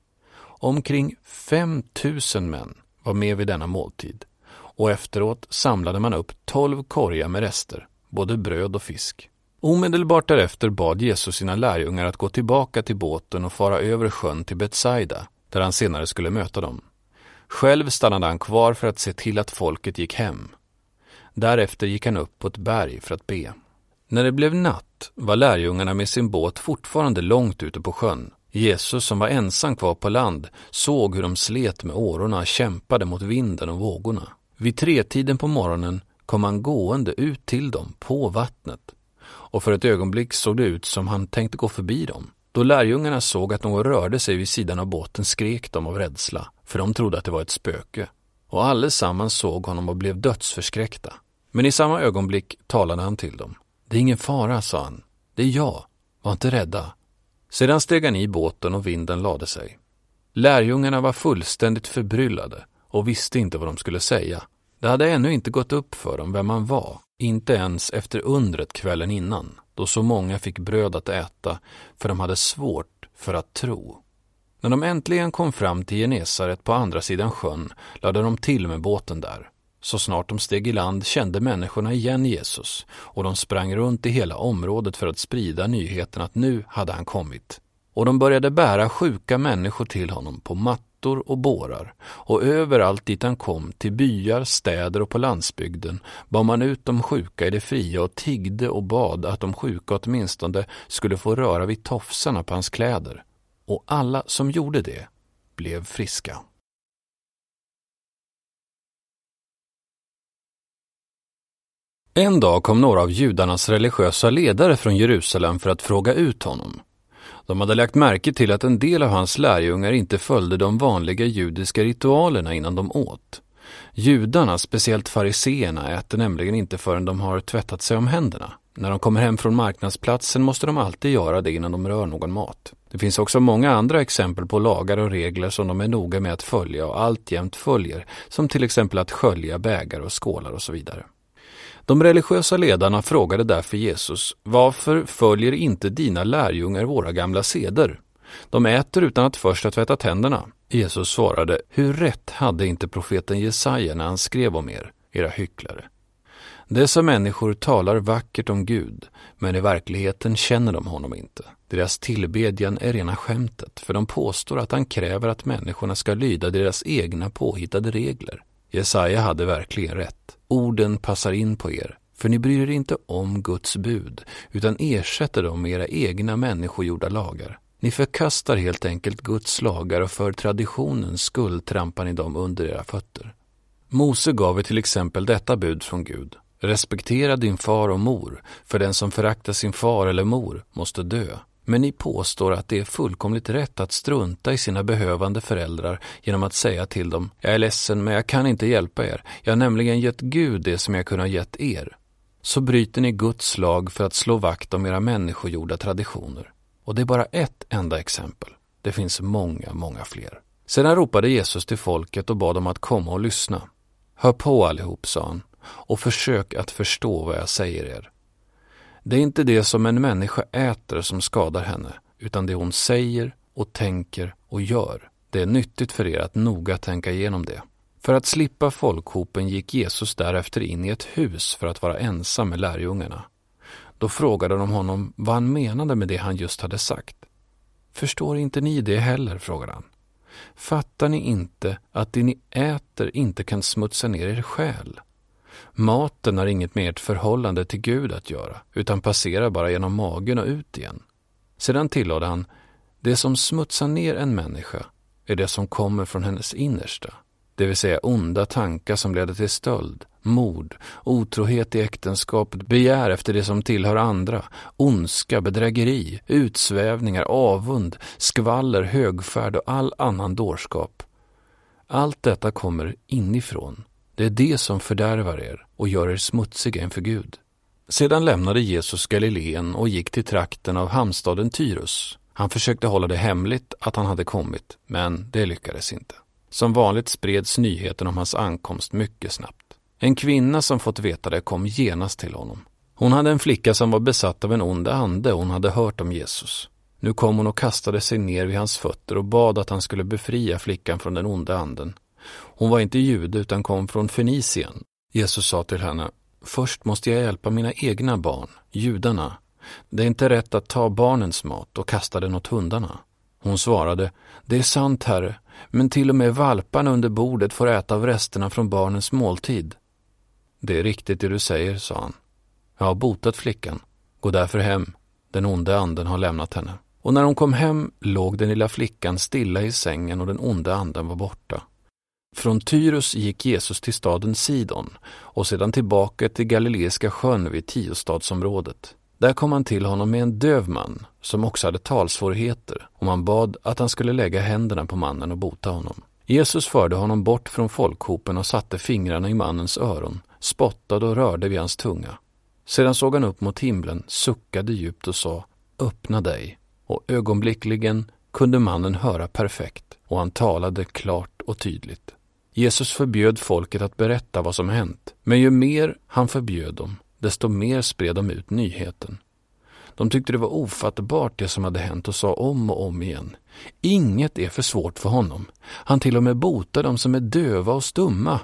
Omkring 5 000 män var med vid denna måltid, och efteråt samlade man upp 12 korgar med rester, både bröd och fisk. Omedelbart därefter bad Jesus sina lärjungar att gå tillbaka till båten och fara över sjön till Betsaida, där han senare skulle möta dem. Själv stannade han kvar för att se till att folket gick hem. Därefter gick han upp på ett berg för att be. När det blev natt var lärjungarna med sin båt fortfarande långt ute på sjön. Jesus, som var ensam kvar på land, såg hur de slet med årorna, kämpade mot vinden och vågorna. Vid 3-tiden på morgonen kom han gående ut till dem på vattnet. Och för ett ögonblick såg det ut som han tänkte gå förbi dem. Då lärjungarna såg att någon rörde sig vid sidan av båten skrek de av rädsla, för de trodde att det var ett spöke. Och allesammans såg honom och blev dödsförskräckta. Men i samma ögonblick talade han till dem. Det är ingen fara, sa han. Det är jag. Var inte rädda. Sedan steg han i båten och vinden lade sig. Lärjungarna var fullständigt förbryllade och visste inte vad de skulle säga. Det hade ännu inte gått upp för dem vem han var, inte ens efter undret kvällen innan, då så många fick bröd att äta, för de hade svårt för att tro. När de äntligen kom fram till Genesaret på andra sidan sjön lade de till med båten där. Så snart de steg i land kände människorna igen Jesus och de sprang runt i hela området för att sprida nyheten att nu hade han kommit. Och de började bära sjuka människor till honom på mattor och bårar, och överallt dit han kom, till byar, städer och på landsbygden, bar man ut de sjuka i det fria och tiggde och bad att de sjuka åtminstone skulle få röra vid tofsarna på hans kläder. Och alla som gjorde det blev friska. En dag kom några av judarnas religiösa ledare från Jerusalem för att fråga ut honom. De hade lagt märke till att en del av hans lärjungar inte följde de vanliga judiska ritualerna innan de åt. Judarna, speciellt fariseerna, äter nämligen inte förrän de har tvättat sig om händerna. När de kommer hem från marknadsplatsen måste de alltid göra det innan de rör någon mat. Det finns också många andra exempel på lagar och regler som de är noga med att följa och alltjämt följer, som till exempel att skölja bägare och skålar och så vidare. De religiösa ledarna frågade därför Jesus, varför följer inte dina lärjungar våra gamla seder? De äter utan att först ha tvättat händerna. Jesus svarade, hur rätt hade inte profeten Jesaja när han skrev om er, era hycklare? Dessa människor talar vackert om Gud, men i verkligheten känner de honom inte. Deras tillbedjan är rena skämtet, för de påstår att han kräver att människorna ska lyda deras egna påhittade regler. Jesaja hade verkligen rätt. Orden passar in på er, för ni bryr er inte om Guds bud, utan ersätter dem med era egna människogjorda lagar. Ni förkastar helt enkelt Guds lagar och för traditionens skull trampar ni dem under era fötter. Mose gav er till exempel detta bud från Gud. Respektera din far och mor, för den som föraktar sin far eller mor måste dö. Men ni påstår att det är fullkomligt rätt att strunta i sina behövande föräldrar genom att säga till dem, jag är ledsen men jag kan inte hjälpa er. Jag har nämligen gett Gud det som jag kunde ha gett er. Så bryter ni Guds lag för att slå vakt om era människogjorda traditioner. Och det är bara ett enda exempel. Det finns många fler. Sedan ropade Jesus till folket och bad dem att komma och lyssna. Hör på allihop, sa han, och försök att förstå vad jag säger er. Det är inte det som en människa äter som skadar henne, utan det hon säger och tänker och gör. Det är nyttigt för er att noga tänka igenom det. För att slippa folkhopen gick Jesus därefter in i ett hus för att vara ensam med lärjungarna. Då frågade de honom vad han menade med det han just hade sagt. Förstår inte ni det heller, frågade han. Fattar ni inte att det ni äter inte kan smutsa ner er själ? Maten har inget med ert förhållande till Gud att göra, utan passerar bara genom magen och ut igen. Sedan tillade han, det som smutsar ner en människa är det som kommer från hennes innersta. Det vill säga onda tankar som leder till stöld, mord, otrohet i äktenskapet, begär efter det som tillhör andra, ondska, bedrägeri, utsvävningar, avund, skvaller, högfärd och all annan dårskap. Allt detta kommer inifrån. Det är det som fördärvar er och gör er smutsiga inför Gud. Sedan lämnade Jesus Galileen och gick till trakten av hamnstaden Tyrus. Han försökte hålla det hemligt att han hade kommit, men det lyckades inte. Som vanligt spreds nyheten om hans ankomst mycket snabbt. En kvinna som fått veta det kom genast till honom. Hon hade en flicka som var besatt av en ond ande och hon hade hört om Jesus. Nu kom hon och kastade sig ner vid hans fötter och bad att han skulle befria flickan från den onda anden. Hon var inte jude utan kom från Fenicien. Jesus sa till henne, först måste jag hjälpa mina egna barn, judarna. Det är inte rätt att ta barnens mat och kasta den åt hundarna. Hon svarade, det är sant, Herre, men till och med valparna under bordet får äta av resterna från barnens måltid. Det är riktigt det du säger, sa han. Jag har botat flickan. Gå därför hem. Den onda anden har lämnat henne. Och när hon kom hem låg den lilla flickan stilla i sängen och den onda anden var borta. Från Tyrus gick Jesus till staden Sidon och sedan tillbaka till Galileiska sjön vid Tiostadsområdet. Där kom han till honom med en döv man som också hade talsvårigheter och man bad att han skulle lägga händerna på mannen och bota honom. Jesus förde honom bort från folkhopen och satte fingrarna i mannens öron. spottade och rörde vid hans tunga. Sedan såg han upp mot himlen, suckade djupt och sa: öppna dig. Och ögonblickligen kunde mannen höra perfekt och han talade klart och tydligt. Jesus förbjöd folket att berätta vad som hänt, men ju mer han förbjöd dem, desto mer spred de ut nyheten. De tyckte det var ofattbart det som hade hänt och sa om och om igen: inget är för svårt för honom. Han till och med botar dem som är döva och stumma.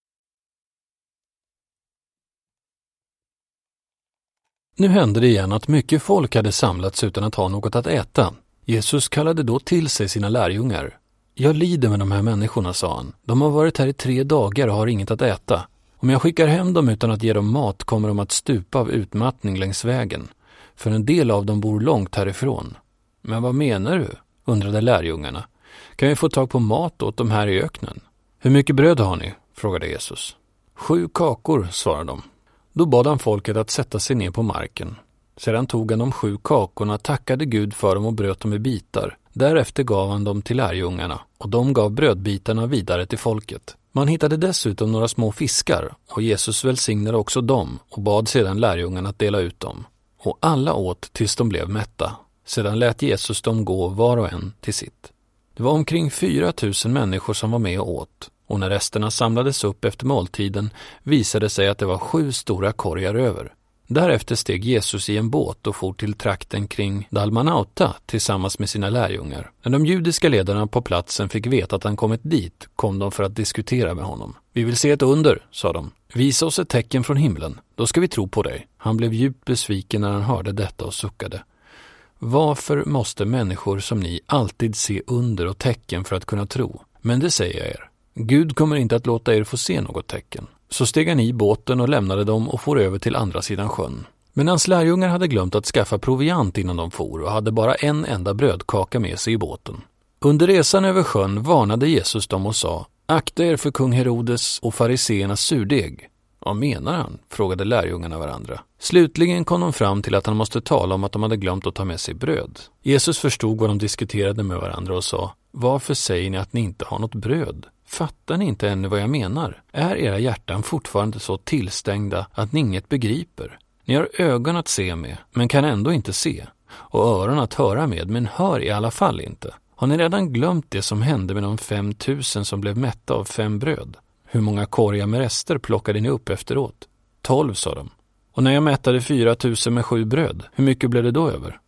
Nu hände det igen att mycket folk hade samlats utan att ha något att äta. Jesus kallade då till sig sina lärjungar. Jag lider med de här människorna, sa han. De har varit här i 3 dagar och har inget att äta. Om jag skickar hem dem utan att ge dem mat kommer de att stupa av utmattning längs vägen. För en del av dem bor långt härifrån. Men vad menar du? Undrade lärjungarna. Kan vi få tag på mat åt dem här i öknen? Hur mycket bröd har ni? Frågade Jesus. 7 kakor, svarade de. Då bad han folket att sätta sig ner på marken. Sedan tog han de 7 kakorna, tackade Gud för dem och bröt dem i bitar. Därefter gav han dem till lärjungarna och de gav brödbitarna vidare till folket. Man hittade dessutom några små fiskar och Jesus välsignade också dem och bad sedan lärjungarna att dela ut dem. Och alla åt tills de blev mätta. Sedan lät Jesus dem gå var och en till sitt. Det var omkring 4 000 människor som var med och åt. Och när resterna samlades upp efter måltiden visade sig att det var 7 stora korgar över. Därefter steg Jesus i en båt och for till trakten kring Dalmanauta tillsammans med sina lärjungar. När de judiska ledarna på platsen fick veta att han kommit dit kom de för att diskutera med honom. Vi vill se ett under, sa de. Visa oss ett tecken från himlen, då ska vi tro på dig. Han blev djupt besviken när han hörde detta och suckade. Varför måste människor som ni alltid se under och tecken för att kunna tro? Men det säger jag er. Gud kommer inte att låta er få se något tecken. Så steg han i båten och lämnade dem och for över till andra sidan sjön. Men hans lärjungar hade glömt att skaffa proviant innan de for och hade bara en enda brödkaka med sig i båten. Under resan över sjön varnade Jesus dem och sa: akta er för kung Herodes och fariseernas surdeg. Vad menar han? Frågade lärjungarna varandra. Slutligen kom de fram till att han måste tala om att de hade glömt att ta med sig bröd. Jesus förstod vad de diskuterade med varandra och sa: varför säger ni att ni inte har något bröd? Fattar ni inte ännu vad jag menar? Är era hjärtan fortfarande så tillstängda att ni inget begriper? Ni har ögon att se med, men kan ändå inte se. Och öron att höra med, men hör i alla fall inte. Har ni redan glömt det som hände med de 5 000 som blev mätta av 5 bröd? Hur många korgar med rester plockade ni upp efteråt? 12, sa de. Och när jag mättade 4 000 med 7 bröd, hur mycket blev det då över?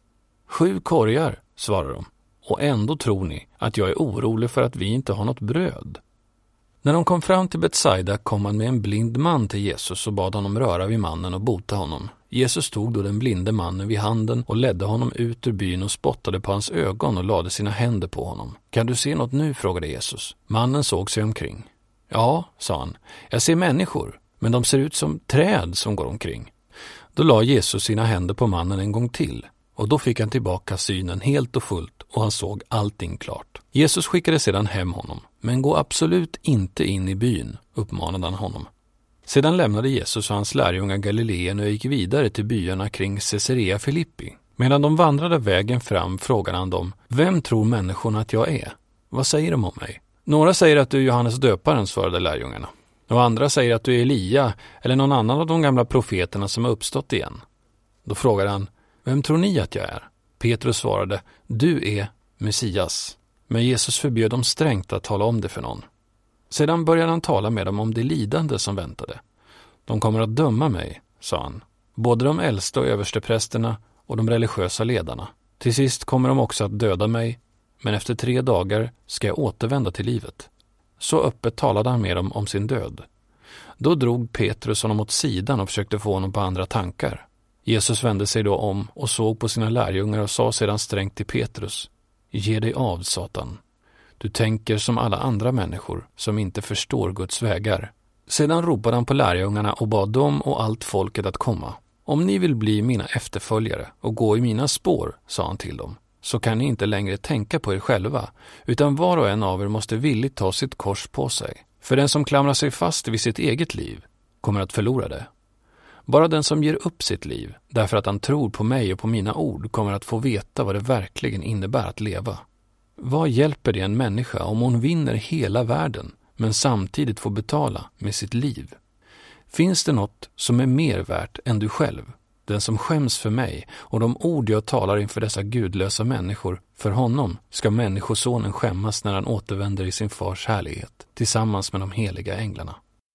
7 korgar, svarade de. Och ändå tror ni att jag är orolig för att vi inte har något bröd. När de kom fram till Betsaida kom han med en blind man till Jesus och bad honom röra vid mannen och bota honom. Jesus tog då den blinde mannen vid handen och ledde honom ut ur byn och spottade på hans ögon och lade sina händer på honom. Kan du se något nu? Frågade Jesus. Mannen såg sig omkring. Ja, sa han. Jag ser människor, men de ser ut som träd som går omkring. Då la Jesus sina händer på mannen en gång till. Och då fick han tillbaka synen helt och fullt och han såg allting klart. Jesus skickade sedan hem honom. Men gå absolut inte in i byn, uppmanade han honom. Sedan lämnade Jesus och hans lärjungar Galileen och gick vidare till byarna kring Caesarea Filippi. Medan de vandrade vägen fram frågade han dem: vem tror människorna att jag är? Vad säger de om mig? Några säger att du är Johannes döparen, svarade lärjungarna. Och andra säger att du är Elia eller någon annan av de gamla profeterna som har uppstått igen. Då frågade han: vem tror ni att jag är? Petrus svarade: du är Messias. Men Jesus förbjöd dem strängt att tala om det för någon. Sedan började han tala med dem om det lidande som väntade. De kommer att döma mig, sa han. Både de äldsta och översteprästerna och de religiösa ledarna. Till sist kommer de också att döda mig, men efter 3 dagar ska jag återvända till livet. Så öppet talade han med dem om sin död. Då drog Petrus honom åt sidan och försökte få honom på andra tankar. Jesus vände sig då om och såg på sina lärjungar och sa sedan strängt till Petrus: ge dig av, Satan. Du tänker som alla andra människor som inte förstår Guds vägar. Sedan ropade han på lärjungarna och bad dem och allt folket att komma. Om ni vill bli mina efterföljare och gå i mina spår, sa han till dem, så kan ni inte längre tänka på er själva, utan var och en av er måste villigt ta sitt kors på sig. För den som klamrar sig fast vid sitt eget liv kommer att förlora det. Bara den som ger upp sitt liv därför att han tror på mig och på mina ord kommer att få veta vad det verkligen innebär att leva. Vad hjälper det en människa om hon vinner hela världen men samtidigt får betala med sitt liv? Finns det något som är mer värt än du själv? Den som skäms för mig och de ord jag talar inför dessa gudlösa människor, för honom ska människosonen skämmas när han återvänder i sin fars härlighet tillsammans med de heliga änglarna.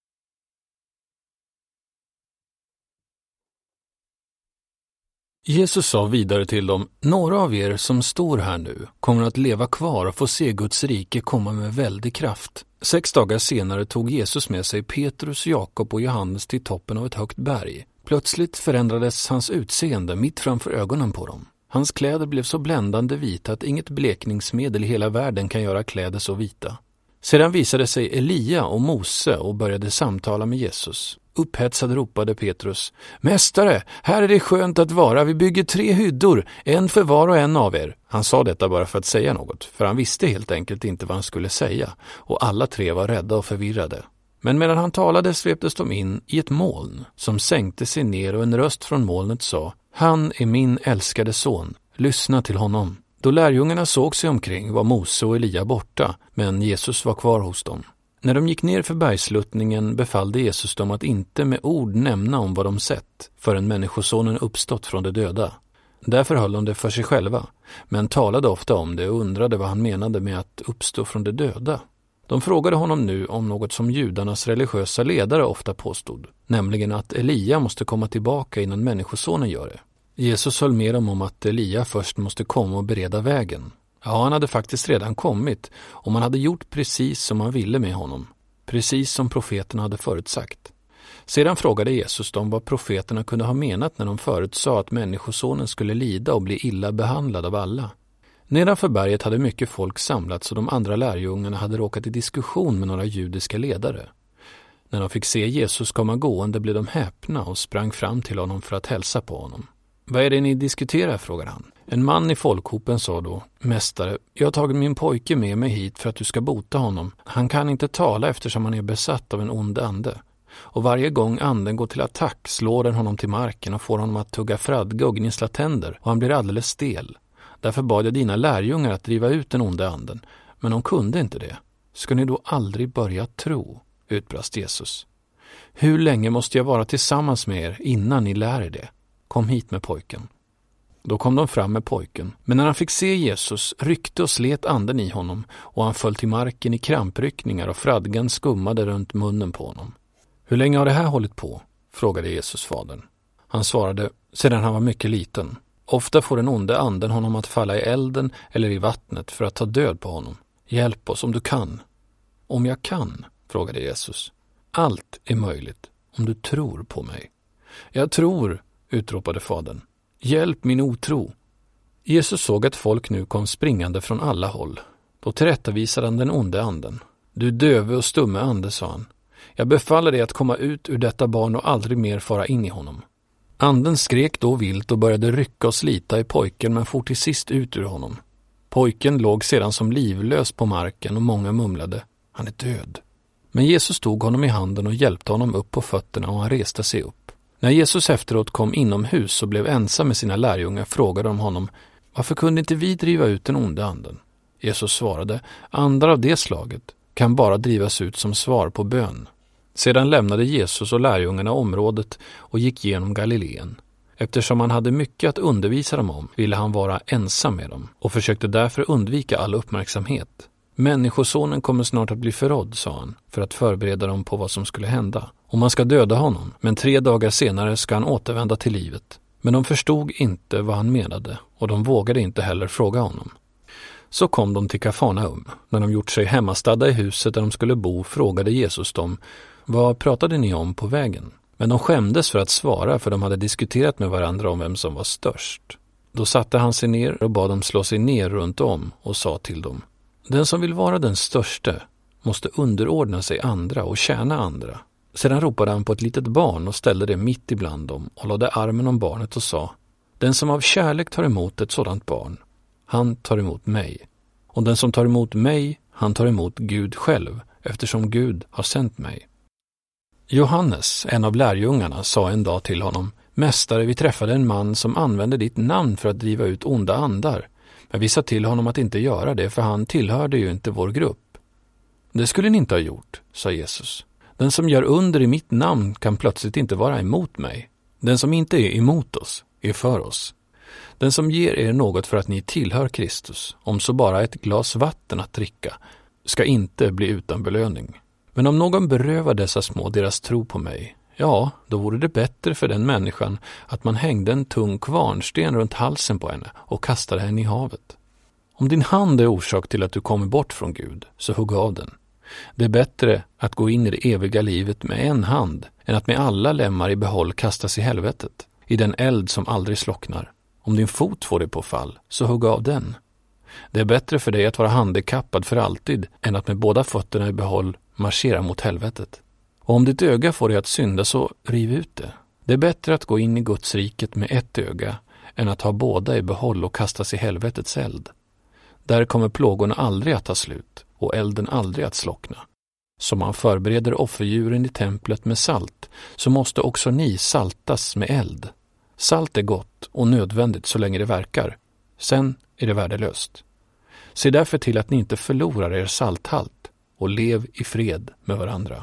Jesus sa vidare till dem: några av er som står här nu kommer att leva kvar och få se Guds rike komma med väldig kraft. 6 dagar senare tog Jesus med sig Petrus, Jakob och Johannes till toppen av ett högt berg. Plötsligt förändrades hans utseende mitt framför ögonen på dem. Hans kläder blev så bländande vita att inget blekningsmedel i hela världen kan göra kläder så vita. Sedan visade sig Elia och Mose och började samtala med Jesus. Upphetsad ropade Petrus: Mästare, här är det skönt att vara. Vi bygger 3 hyddor, en för var och en av er. Han sa detta bara för att säga något, för han visste helt enkelt inte vad han skulle säga, och alla 3 var rädda och förvirrade. Men medan han talade sveptes de in i ett moln som sänkte sig ner, och en röst från molnet sa: Han är min älskade son, lyssna till honom. Då lärjungarna såg sig omkring var Mose och Elia borta, men Jesus var kvar hos dem. När de gick ner för bergsluttningen befallde Jesus dem att inte med ord nämna om vad de sett, förrän människosonen uppstått från de döda. Därför höll de det för sig själva, men talade ofta om det och undrade vad han menade med att uppstå från de döda. De frågade honom nu om något som judarnas religiösa ledare ofta påstod, nämligen att Elia måste komma tillbaka innan människosonen gör det. Jesus höll med dem om att Elia först måste komma och bereda vägen. Ja, han hade faktiskt redan kommit, och man hade gjort precis som man ville med honom, precis som profeterna hade förutsagt. Sedan frågade Jesus dem vad profeterna kunde ha menat när de förutsade att människosonen skulle lida och bli illa behandlad av alla. Nedanför berget hade mycket folk samlats, och de andra lärjungarna hade råkat i diskussion med några judiska ledare. När de fick se Jesus komma gående blev de häpna och sprang fram till honom för att hälsa på honom. Vad är det ni diskuterar, frågade han. En man i folkhopen sa då: Mästare, jag har tagit min pojke med mig hit för att du ska bota honom. Han kan inte tala eftersom han är besatt av en ond ande. Och varje gång anden går till attack slår den honom till marken och får honom att tugga fradga och gnissla tänder, och han blir alldeles stel. Därför bad jag dina lärjungar att driva ut den onda anden, men de kunde inte det. Ska ni då aldrig börja tro? Utbrast Jesus. Hur länge måste jag vara tillsammans med er innan ni lär er det? Kom hit med pojken. Då kom de fram med pojken, men när han fick se Jesus ryckte och slet anden i honom, och han föll till marken i krampryckningar och fradgan skummade runt munnen på honom. Hur länge har det här hållit på? Frågade Jesus fadern. Han svarade: sedan han var mycket liten. Ofta får den onde anden honom att falla i elden eller i vattnet för att ta död på honom. Hjälp oss om du kan. Om jag kan? Frågade Jesus. Allt är möjligt om du tror på mig. Jag tror, utropade fadern. Hjälp min otro. Jesus såg att folk nu kom springande från alla håll. Då tillrättavisade han den onde anden. Du döve och stumme ande, sa han. Jag befaller dig att komma ut ur detta barn och aldrig mer fara in i honom. Anden skrek då vilt och började rycka och slita i pojken, men for till sist ut ur honom. Pojken låg sedan som livlös på marken, och många mumlade: han är död. Men Jesus tog honom i handen och hjälpte honom upp på fötterna, och han reste sig upp. När Jesus efteråt kom inomhus och blev ensam med sina lärjungar frågade de honom: varför kunde inte vi driva ut den onde anden? Jesus svarade: andar av det slaget kan bara drivas ut som svar på bön. Sedan lämnade Jesus och lärjungarna området och gick genom Galileen. Eftersom han hade mycket att undervisa dem om ville han vara ensam med dem och försökte därför undvika all uppmärksamhet. Människosonen kommer snart att bli förrådd, sa han, för att förbereda dem på vad som skulle hända. Och man ska döda honom, men 3 dagar senare ska han återvända till livet. Men de förstod inte vad han menade, och de vågade inte heller fråga honom. Så kom de till Kafarnaum. När de gjort sig hemmastadda i huset där de skulle bo frågade Jesus dem: vad pratade ni om på vägen? Men de skämdes för att svara, för de hade diskuterat med varandra om vem som var störst. Då satte han sig ner och bad dem slå sig ner runt om och sa till dem: den som vill vara den störste måste underordna sig andra och tjäna andra. Sedan ropade han på ett litet barn och ställde det mitt ibland dem och lade armen om barnet och sa: den som av kärlek tar emot ett sådant barn, han tar emot mig. Och den som tar emot mig, han tar emot Gud själv, eftersom Gud har sänt mig. Johannes, en av lärjungarna, sa en dag till honom: mästare, vi träffade en man som använde ditt namn för att driva ut onda andar. Men vi sa till honom att inte göra det, för han tillhörde ju inte vår grupp. Det skulle ni inte ha gjort, sa Jesus. Den som gör under i mitt namn kan plötsligt inte vara emot mig. Den som inte är emot oss är för oss. Den som ger er något för att ni tillhör Kristus, om så bara ett glas vatten att dricka, ska inte bli utan belöning. Men om någon berövar dessa små deras tro på mig, ja, då vore det bättre för den människan att man hängde en tung kvarnsten runt halsen på henne och kastade henne i havet. Om din hand är orsak till att du kommer bort från Gud, så hugg av den. Det är bättre att gå in i det eviga livet med en hand än att med alla lemmar i behåll kastas i helvetet, i den eld som aldrig slocknar. Om din fot får dig på fall, så hugg av den. Det är bättre för dig att vara handikappad för alltid än att med båda fötterna i behåll marschera mot helvetet. Och om ditt öga får dig att synda, så riv ut det. Det är bättre att gå in i Guds riket med ett öga än att ha båda i behåll och kastas i helvetets eld. Där kommer plågorna aldrig att ta slut och elden aldrig att slockna. Som man förbereder offerdjuren i templet med salt, så måste också ni saltas med eld. Salt är gott och nödvändigt så länge det verkar. Sen är det värdelöst. Se därför till att ni inte förlorar er salthalt och lev i fred med varandra.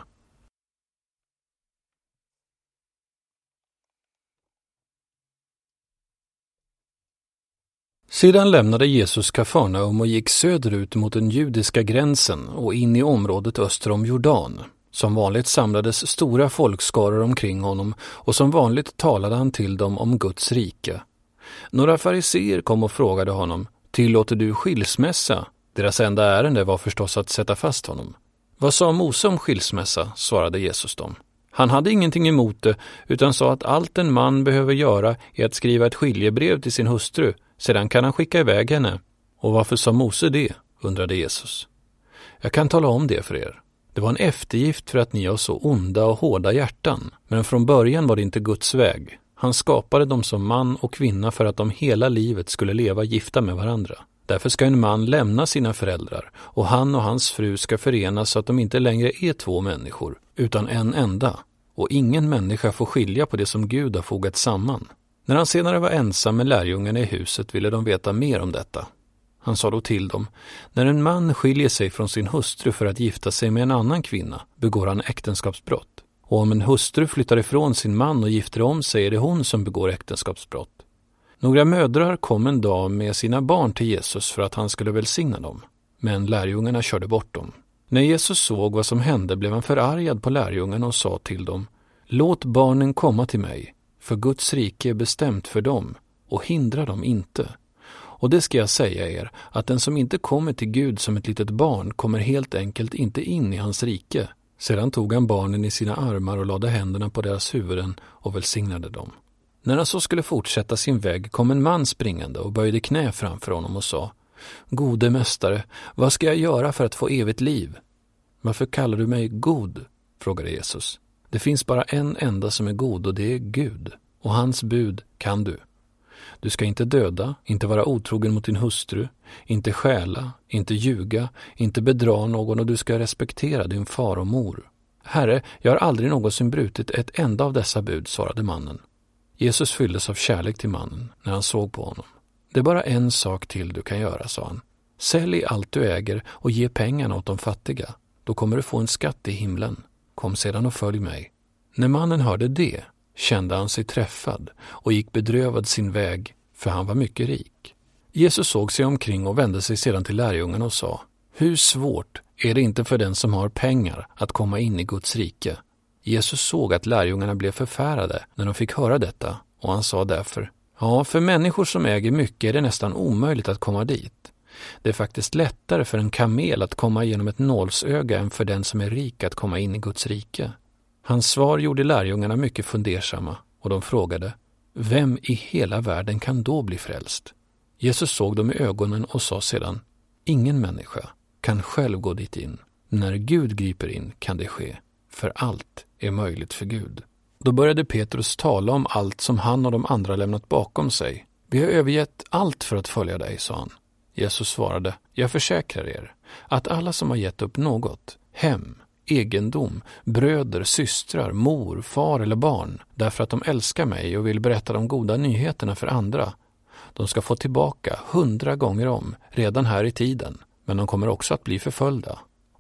Sedan lämnade Jesus Kafarnaum och gick söderut mot den judiska gränsen och in i området öster om Jordan. Som vanligt samlades stora folkskaror omkring honom och som vanligt talade han till dem om Guds rike. Några fariseer kom och frågade honom: tillåter du skilsmässa? Deras enda ärende var förstås att sätta fast honom. Vad sa Mose om skilsmässa? Svarade Jesus dem. Han hade ingenting emot det, utan sa att allt en man behöver göra är att skriva ett skiljebrev till sin hustru. Sedan kan han skicka iväg henne. Och varför sa Mose det? Undrade Jesus. Jag kan tala om det för er. Det var en eftergift för att ni har så onda och hårda hjärtan. Men från början var det inte Guds väg. Han skapade dem som man och kvinna för att de hela livet skulle leva gifta med varandra. Därför ska en man lämna sina föräldrar och han och hans fru ska förenas så att de inte längre är två människor, utan en enda. Och ingen människa får skilja på det som Gud har fogat samman. När han senare var ensam med lärjungarna i huset ville de veta mer om detta. Han sa då till dem: när en man skiljer sig från sin hustru för att gifta sig med en annan kvinna begår han äktenskapsbrott. Och om en hustru flyttar ifrån sin man och gifter om sig är det hon som begår äktenskapsbrott. Några mödrar kom en dag med sina barn till Jesus för att han skulle välsigna dem. Men lärjungarna körde bort dem. När Jesus såg vad som hände blev han förargad på lärjungarna och sa till dem: låt barnen komma till mig, för Guds rike är bestämt för dem, och hindra dem inte. Och det ska jag säga er, att den som inte kommer till Gud som ett litet barn kommer helt enkelt inte in i hans rike. Sedan tog han barnen i sina armar och lade händerna på deras huvuden och välsignade dem. När han så skulle fortsätta sin väg kom en man springande och böjde knä framför honom och sa: gode mästare, vad ska jag göra för att få evigt liv? Varför kallar du mig god? Frågade Jesus. Det finns bara en enda som är god, och det är Gud, och hans bud kan du. Du ska inte döda, inte vara otrogen mot din hustru, inte stjäla, inte ljuga, inte bedra någon, och du ska respektera din far och mor. Herre, jag har aldrig någonsin brutit ett enda av dessa bud, svarade mannen. Jesus fylldes av kärlek till mannen när han såg på honom. Det är bara en sak till du kan göra, sa han. Sälj allt du äger och ge pengarna åt de fattiga. Då kommer du få en skatt i himlen. Kom sedan och följ mig. När mannen hörde det kände han sig träffad och gick bedrövad sin väg, för han var mycket rik. Jesus såg sig omkring och vände sig sedan till lärjungarna och sa: hur svårt är det inte för den som har pengar att komma in i Guds rike? Jesus såg att lärjungarna blev förfärade när de fick höra detta, och han sa därför: ja, för människor som äger mycket är det nästan omöjligt att komma dit. Det är faktiskt lättare för en kamel att komma genom ett nålsöga än för den som är rik att komma in i Guds rike. Hans svar gjorde lärjungarna mycket fundersamma, och de frågade: vem i hela världen kan då bli frälst? Jesus såg dem i ögonen och sa sedan: ingen människa kan själv gå dit in. När Gud griper in kan det ske, för allt är möjligt för Gud. Då började Petrus tala om allt som han och de andra lämnat bakom sig. Vi har övergett allt för att följa dig, sa han. Jesus svarade: jag försäkrar er att alla som har gett upp något, hem, egendom, bröder, systrar, mor, far eller barn, därför att de älskar mig och vill berätta de goda nyheterna för andra, de ska få tillbaka 100 gånger om redan här i tiden, men de kommer också att bli förföljda.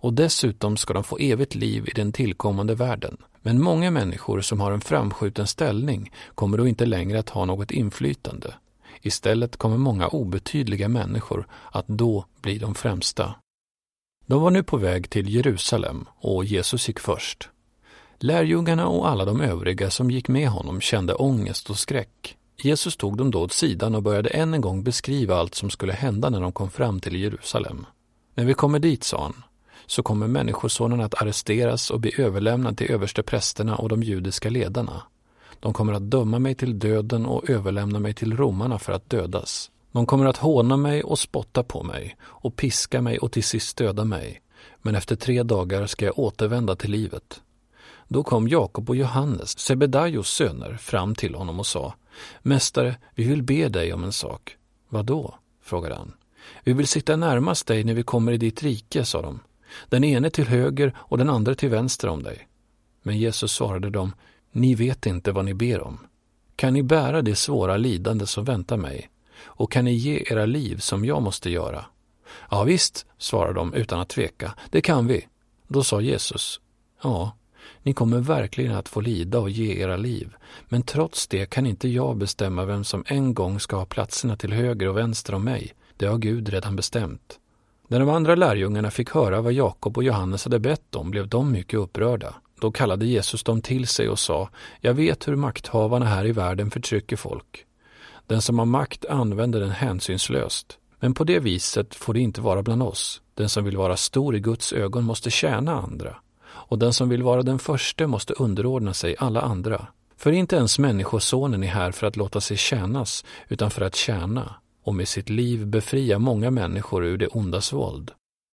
och dessutom ska de få evigt liv i den tillkommande världen. Men många människor som har en framskjuten ställning kommer då inte längre att ha något inflytande. Istället kommer många obetydliga människor att då bli de främsta. De var nu på väg till Jerusalem och Jesus gick först. Lärjungarna och alla de övriga som gick med honom kände ångest och skräck. Jesus tog dem då åt sidan och började än en gång beskriva allt som skulle hända när de kom fram till Jerusalem. När vi kommer dit, sa han, så kommer människosonen att arresteras och bli överlämnad till översteprästerna och de judiska ledarna. De kommer att döma mig till döden och överlämna mig till romarna för att dödas. De kommer att håna mig och spotta på mig och piska mig och till sist döda mig. Men efter 3 dagar ska jag återvända till livet. Då kom Jakob och Johannes, Sebedaios söner, fram till honom och sa: Mästare, vi vill be dig om en sak. Vad då? Frågade han. Vi vill sitta närmast dig när vi kommer i ditt rike, sa de. Den ene till höger och den andra till vänster om dig. Men Jesus svarade dem: Ni vet inte vad ni ber om. Kan ni bära det svåra lidande som väntar mig? Och kan ni ge era liv som jag måste göra? Ja visst, svarade de utan att tveka. Det kan vi. Då sa Jesus: Ja, ni kommer verkligen att få lida och ge era liv. Men trots det kan inte jag bestämma vem som en gång ska ha platserna till höger och vänster om mig. Det har Gud redan bestämt. När de andra lärjungarna fick höra vad Jakob och Johannes hade bett om blev de mycket upprörda. Då kallade Jesus dem till sig och sa: Jag vet hur makthavarna här i världen förtrycker folk. Den som har makt använder den hänsynslöst. Men på det viset får det inte vara bland oss. Den som vill vara stor i Guds ögon måste tjäna andra. Och den som vill vara den första måste underordna sig alla andra. För inte ens människosonen är här för att låta sig tjänas, utan för att tjäna och med sitt liv befria många människor ur det ondas våld.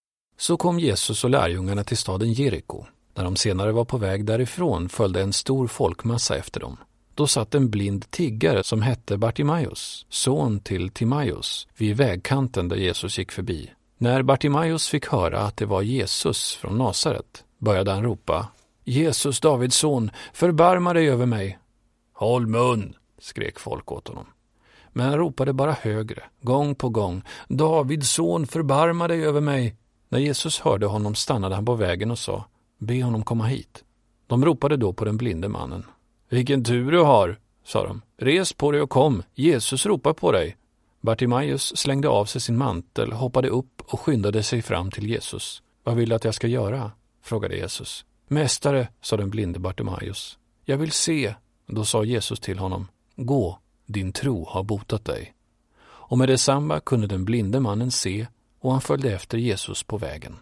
Så kom Jesus och lärjungarna till staden Jeriko. När de senare var på väg därifrån följde en stor folkmassa efter dem. Då satt en blind tiggare som hette Bartimaios, son till Timaios, vid vägkanten där Jesus gick förbi. När Bartimaios fick höra att det var Jesus från Nasaret började han ropa: Jesus, Davids son, förbarma dig över mig. Håll mun, skrek folk åt honom. Men han ropade bara högre, gång på gång: Davids son, förbarma dig över mig. När Jesus hörde honom stannade han på vägen och sa: Be honom komma hit. De ropade då på den blinde mannen. Vilken tur du har, sa de. Res på dig och kom, Jesus ropar på dig. Bartimaios slängde av sig sin mantel, hoppade upp och skyndade sig fram till Jesus. Vad vill du att jag ska göra? Frågade Jesus. Mästare, sa den blinde Bartimaios. Jag vill se. Då sa Jesus till honom: Gå, din tro har botat dig. Och med detsamma kunde den blinde mannen se, och han följde efter Jesus på vägen.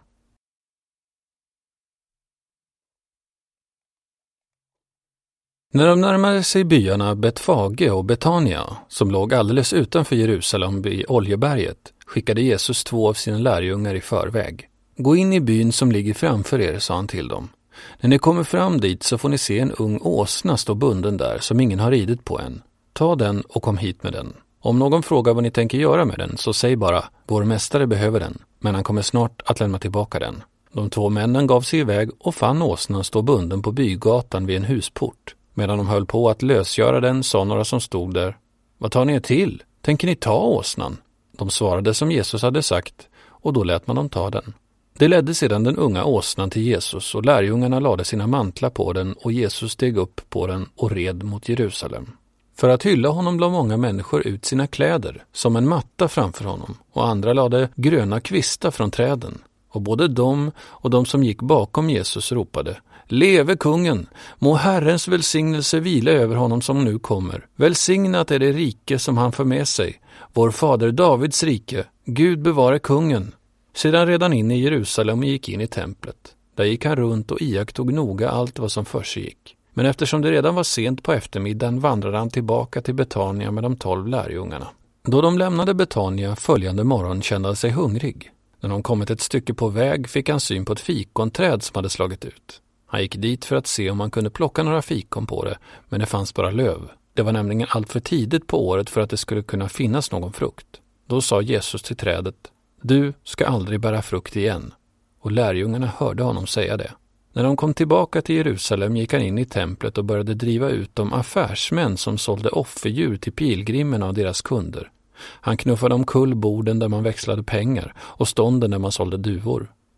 När de närmade sig byarna Betfage och Betania, som låg alldeles utanför Jerusalem vid Oljeberget, skickade Jesus 2 av sina lärjungar i förväg. Gå in i byn som ligger framför er, sa han till dem. När ni kommer fram dit så får ni se en ung åsna stå bunden där som ingen har ridit på än. Ta den och kom hit med den. Om någon frågar vad ni tänker göra med den, så säg bara: vår mästare behöver den, men han kommer snart att lämna tillbaka den. De 2 männen gav sig iväg och fann åsnan stå bunden på bygatan vid en husport. Medan de höll på att lösgöra den sa några som stod där: Vad tar ni er till? Tänker ni ta åsnan? De svarade som Jesus hade sagt, och då lät man dem ta den. Det ledde sedan den unga åsnan till Jesus, och lärjungarna lade sina mantlar på den, och Jesus steg upp på den och red mot Jerusalem. För att hylla honom la många människor ut sina kläder som en matta framför honom, och andra lade gröna kvistar från träden. Och både de och de som gick bakom Jesus ropade: Leve kungen! Må Herrens välsignelse vila över honom som nu kommer. Välsignat är det rike som han för med sig. Vår fader Davids rike. Gud bevare kungen. Sedan redan in i Jerusalem och gick in i templet. Där gick han runt och iakttog noga allt vad som försiggick. Men eftersom det redan var sent på eftermiddagen vandrade han tillbaka till Betania med de 12 lärjungarna. Då de lämnade Betania följande morgon kände han sig hungrig. När de kommit ett stycke på väg fick han syn på ett fikonträd som hade slagit ut. Han gick dit för att se om han kunde plocka några fikon på det, men det fanns bara löv. Det var nämligen allt för tidigt på året för att det skulle kunna finnas någon frukt. Då sa Jesus till trädet: Du ska aldrig bära frukt igen. Och lärjungarna hörde honom säga det. När de kom tillbaka till Jerusalem gick han in i templet och började driva ut de affärsmän som sålde offerdjur till pilgrimerna och deras kunder. Han knuffade omkull borden där man växlade pengar och stånden där man sålde duvor.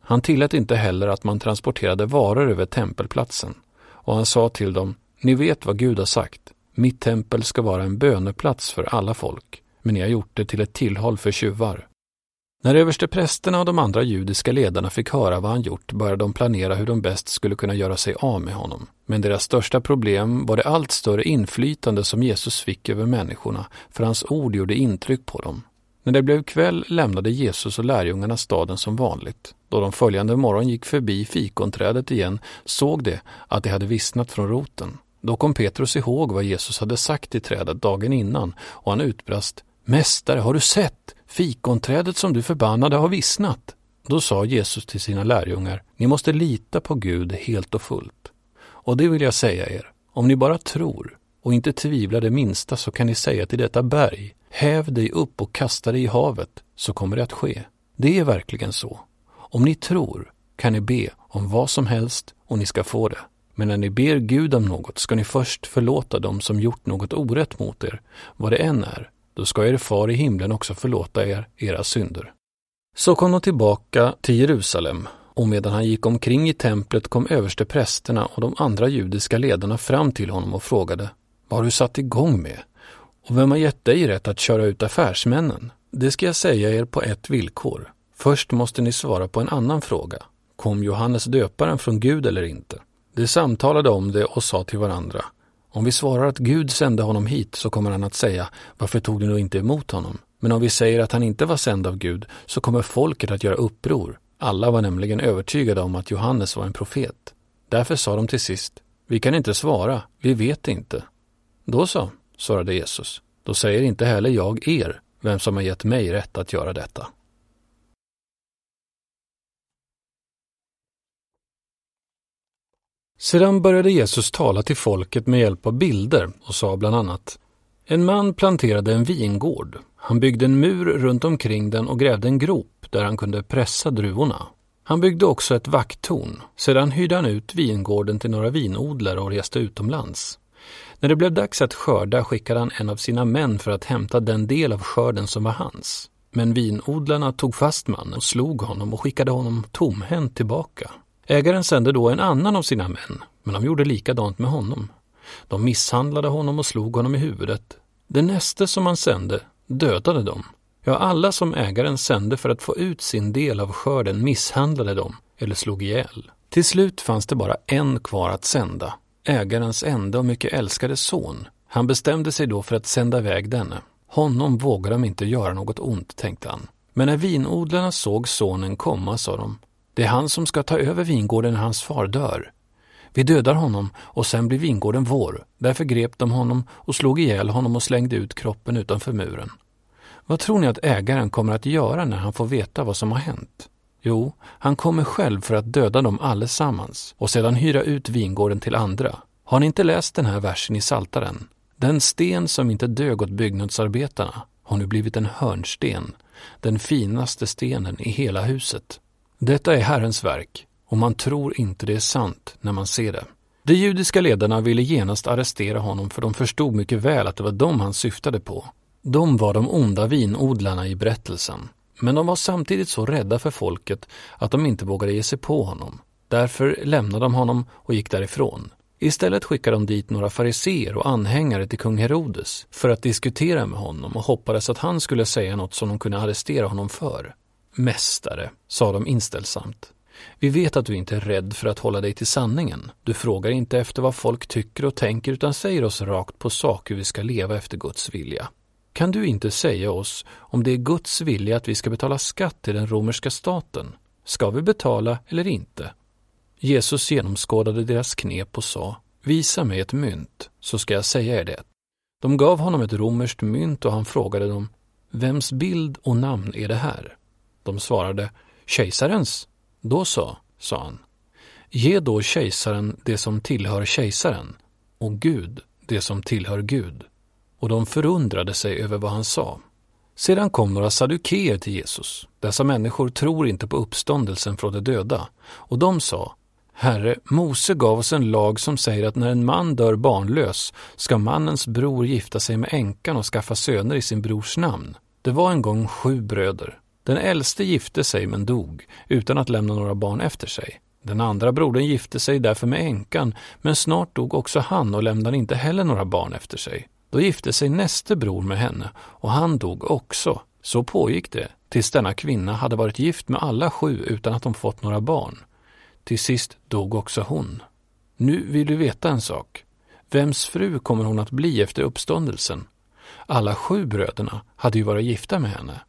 Han tillät inte heller att man transporterade varor över tempelplatsen. Och han sa till dem, ni vet vad Gud har sagt. Mitt tempel ska vara en böneplats för alla folk, men ni har gjort det till ett tillhåll för tjuvar. När översteprästerna och de andra judiska ledarna fick höra vad han gjort började de planera hur de bäst skulle kunna göra sig av med honom. Men deras största problem var det allt större inflytande som Jesus fick över människorna, för hans ord gjorde intryck på dem. När det blev kväll lämnade Jesus och lärjungarna staden som vanligt. Då de följande morgon gick förbi fikonträdet igen såg de att det hade vissnat från roten. Då kom Petrus ihåg vad Jesus hade sagt i trädet dagen innan och han utbrast, Mästare, har du sett? Fikonträdet som du förbannade har vissnat. Då sa Jesus till sina lärjungar, ni måste lita på Gud helt och fullt. Och det vill jag säga er, om ni bara tror och inte tvivlar det minsta så kan ni säga till detta berg, häv dig upp och kasta dig i havet, så kommer det att ske. Det är verkligen så. Om ni tror kan ni be om vad som helst och ni ska få det. Men när ni ber Gud om något ska ni först förlåta dem som gjort något orätt mot er, vad det än är. Då ska er far i himlen också förlåta er era synder. Så kom de tillbaka till Jerusalem, och medan han gick omkring i templet kom översteprästerna och de andra judiska ledarna fram till honom och frågade, vad har du satt igång med? Och vem har gett dig rätt att köra ut affärsmännen? Det ska jag säga er på ett villkor. Först måste ni svara på en annan fråga. Kom Johannes döparen från Gud eller inte? De samtalade om det och sa till varandra, om vi svarar att Gud sände honom hit så kommer han att säga, varför tog ni då inte emot honom? Men om vi säger att han inte var sänd av Gud så kommer folket att göra uppror. Alla var nämligen övertygade om att Johannes var en profet. Därför sa de till sist, vi kan inte svara, vi vet inte. Då så, svarade Jesus, då säger inte heller jag er vem som har gett mig rätt att göra detta. Sedan började Jesus tala till folket med hjälp av bilder och sa bland annat, en man planterade en vingård. Han byggde en mur runt omkring den och grävde en grop där han kunde pressa druvorna. Han byggde också ett vakttorn. Sedan hyrde han ut vingården till några vinodlare och reste utomlands. När det blev dags att skörda skickade han en av sina män för att hämta den del av skörden som var hans. Men vinodlarna tog fast mannen och slog honom och skickade honom tomhänt tillbaka. Ägaren sände då en annan av sina män, men de gjorde likadant med honom. De misshandlade honom och slog honom i huvudet. Den näste som han sände dödade dem. Ja, alla som ägaren sände för att få ut sin del av skörden misshandlade dem eller slog ihjäl. Till slut fanns det bara en kvar att sända. Ägarens enda och mycket älskade son. Han bestämde sig då för att sända iväg denne. Honom vågar de inte göra något ont, tänkte han. Men när vinodlarna såg sonen komma sa de, det är han som ska ta över vingården när hans far dör. Vi dödar honom och sen blir vingården vår. Därför grep de honom och slog ihjäl honom och slängde ut kroppen utanför muren. Vad tror ni att ägaren kommer att göra när han får veta vad som har hänt? Jo, han kommer själv för att döda dem allesammans och sedan hyra ut vingården till andra. Har ni inte läst den här versen i Psaltaren? Den sten som inte dög åt byggnadsarbetarna har nu blivit en hörnsten, den finaste stenen i hela huset. Detta är Herrens verk, och man tror inte det är sant när man ser det. De judiska ledarna ville genast arrestera honom för de förstod mycket väl att det var dem han syftade på. De var de onda vinodlarna i berättelsen. Men de var samtidigt så rädda för folket att de inte vågade ge sig på honom. Därför lämnade de honom och gick därifrån. Istället skickade de dit några fariseer och anhängare till kung Herodes för att diskutera med honom och hoppades att han skulle säga något som de kunde arrestera honom för. Mästare, sa de inställsamt. Vi vet att du inte är rädd för att hålla dig till sanningen. Du frågar inte efter vad folk tycker och tänker utan säger oss rakt på sak hur vi ska leva efter Guds vilja. Kan du inte säga oss om det är Guds vilja att vi ska betala skatt till den romerska staten? Ska vi betala eller inte? Jesus genomskådade deras knep och sa, visa mig ett mynt så ska jag säga er det. De gav honom ett romerskt mynt och han frågade dem, vems bild och namn är det här? De svarade, kejsarens. Då sa han, ge då kejsaren det som tillhör kejsaren och Gud det som tillhör Gud. Och de förundrade sig över vad han sa. Sedan kom några saddukeer till Jesus. Dessa människor tror inte på uppståndelsen från de döda. Och de sa, Herre, Mose gav oss en lag som säger att när en man dör barnlös ska mannens bror gifta sig med änkan och skaffa söner i sin brors namn. Det var en gång 7 bröder. Den äldste gifte sig men dog utan att lämna några barn efter sig. Den andra brodern gifte sig därför med änkan, men snart dog också han och lämnade inte heller några barn efter sig. Då gifte sig näste bror med henne och han dog också. Så pågick det tills denna kvinna hade varit gift med alla 7 utan att de fått några barn. Till sist dog också hon. Nu vill du veta en sak. Vems fru kommer hon att bli efter uppståndelsen? Alla 7 bröderna hade ju varit gifta med henne.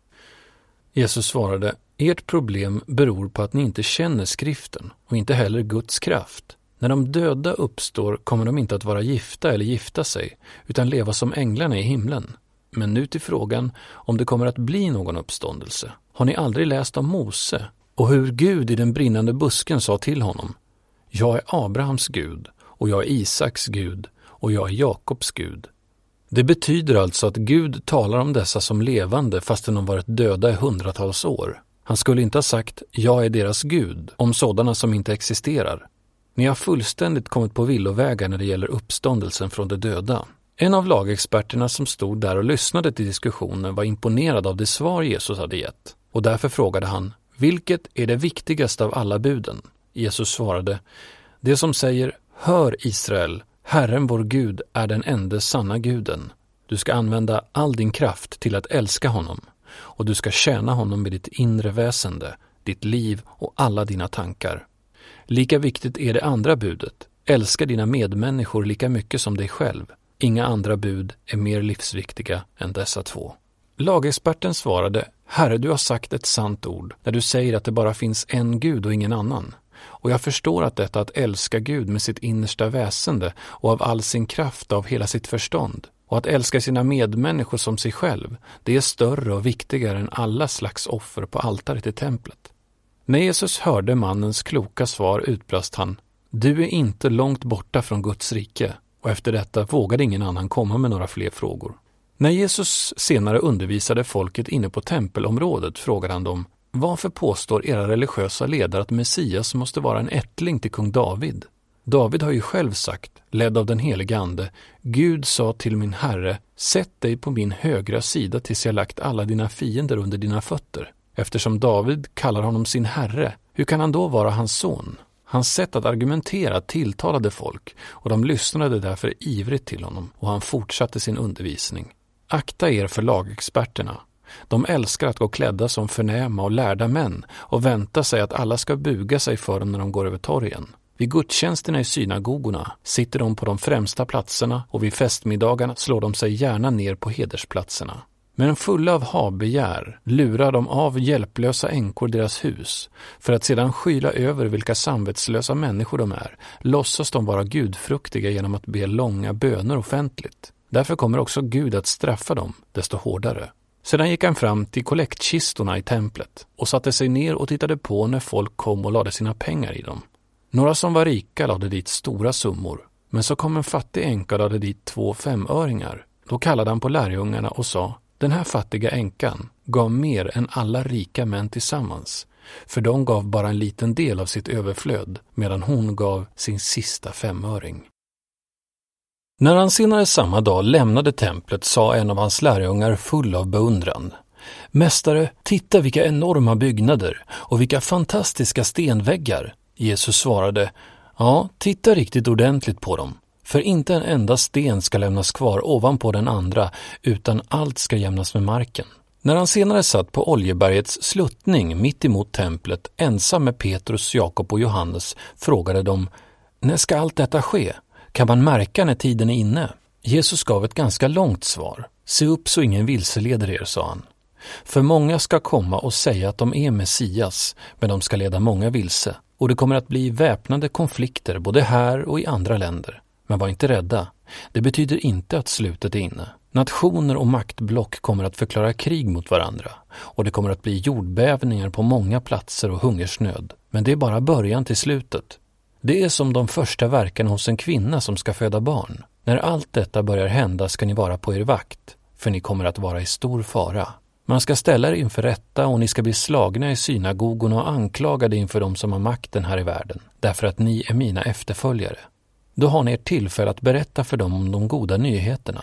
Jesus svarade, ert problem beror på att ni inte känner skriften och inte heller Guds kraft. När de döda uppstår kommer de inte att vara gifta eller gifta sig, utan leva som änglarna i himlen. Men nu till frågan om det kommer att bli någon uppståndelse. Har ni aldrig läst om Mose och hur Gud i den brinnande busken sa till honom, jag är Abrahams Gud och jag är Isaks Gud och jag är Jakobs Gud. Det betyder alltså att Gud talar om dessa som levande fastän de varit döda i hundratals år. Han skulle inte ha sagt, jag är deras Gud, om sådana som inte existerar. Ni har fullständigt kommit på villovägar när det gäller uppståndelsen från de döda. En av lagexperterna som stod där och lyssnade till diskussionen var imponerad av det svar Jesus hade gett. Och därför frågade han, vilket är det viktigaste av alla buden? Jesus svarade, det som säger, hör Israel, Herren vår Gud är den enda sanna guden. Du ska använda all din kraft till att älska honom. Och du ska tjäna honom med ditt inre väsende, ditt liv och alla dina tankar. Lika viktigt är det andra budet. Älska dina medmänniskor lika mycket som dig själv. Inga andra bud är mer livsviktiga än dessa 2. Lagexperten svarade, Herre, du har sagt ett sant ord när du säger att det bara finns en Gud och ingen annan. Och jag förstår att detta att älska Gud med sitt innersta väsende och av all sin kraft och av hela sitt förstånd och att älska sina medmänniskor som sig själv, det är större och viktigare än alla slags offer på altaret i templet. När Jesus hörde mannens kloka svar utbrast han, du är inte långt borta från Guds rike, och efter detta vågade ingen annan komma med några fler frågor. När Jesus senare undervisade folket inne på tempelområdet frågade han dem, varför påstår era religiösa ledare att Messias måste vara en ättling till kung David? David har ju själv sagt, ledd av den helige ande, Gud sa till min herre, sätt dig på min högra sida tills jag lagt alla dina fiender under dina fötter. Eftersom David kallar honom sin herre, hur kan han då vara hans son? Hans sätt att argumentera tilltalade folk och de lyssnade därför ivrigt till honom och han fortsatte sin undervisning. Akta er för lagexperterna. De älskar att gå klädda som förnäma och lärda män och vänta sig att alla ska buga sig för dem när de går över torgen. Vid gudstjänsterna i synagogorna sitter de på de främsta platserna och vid festmiddagarna slår de sig gärna ner på hedersplatserna. Men fulla av havbegär lurar de av hjälplösa änkor deras hus. För att sedan skyla över vilka samvetslösa människor de är, låtsas de vara gudfruktiga genom att be långa böner offentligt. Därför kommer också Gud att straffa dem desto hårdare. Sedan gick han fram till kollektkistorna i templet och satte sig ner och tittade på när folk kom och lade sina pengar i dem. Några som var rika lade dit stora summor, men så kom en fattig änka och lade dit 2 5-öringar. Då kallade han på lärjungarna och sa, den här fattiga änkan gav mer än alla rika män tillsammans, för de gav bara en liten del av sitt överflöd, medan hon gav sin sista 5-öring. När han senare samma dag lämnade templet sa en av hans lärjungar full av beundran, Mästare, titta vilka enorma byggnader och vilka fantastiska stenväggar. Jesus svarade, ja, titta riktigt ordentligt på dem. För inte en enda sten ska lämnas kvar ovanpå den andra, utan allt ska jämnas med marken. När han senare satt på Oljebergets sluttning mitt emot templet, ensam med Petrus, Jakob och Johannes, frågade de, när ska allt detta ske? Kan man märka när tiden är inne? Jesus gav ett ganska långt svar. Se upp så ingen vilseleder er, sa han. För många ska komma och säga att de är Messias, men de ska leda många vilse. Och det kommer att bli väpnade konflikter både här och i andra länder. Men var inte rädda. Det betyder inte att slutet är inne. Nationer och maktblock kommer att förklara krig mot varandra. Och det kommer att bli jordbävningar på många platser och hungersnöd. Men det är bara början till slutet. Det är som de första verkarna hos en kvinna som ska föda barn. När allt detta börjar hända ska ni vara på er vakt. För ni kommer att vara i stor fara. Man ska ställa er inför rätta och ni ska bli slagna i synagogorna och anklagade inför dem som har makten här i världen. Därför att ni är mina efterföljare. Då har ni ert tillfälle att berätta för dem om de goda nyheterna.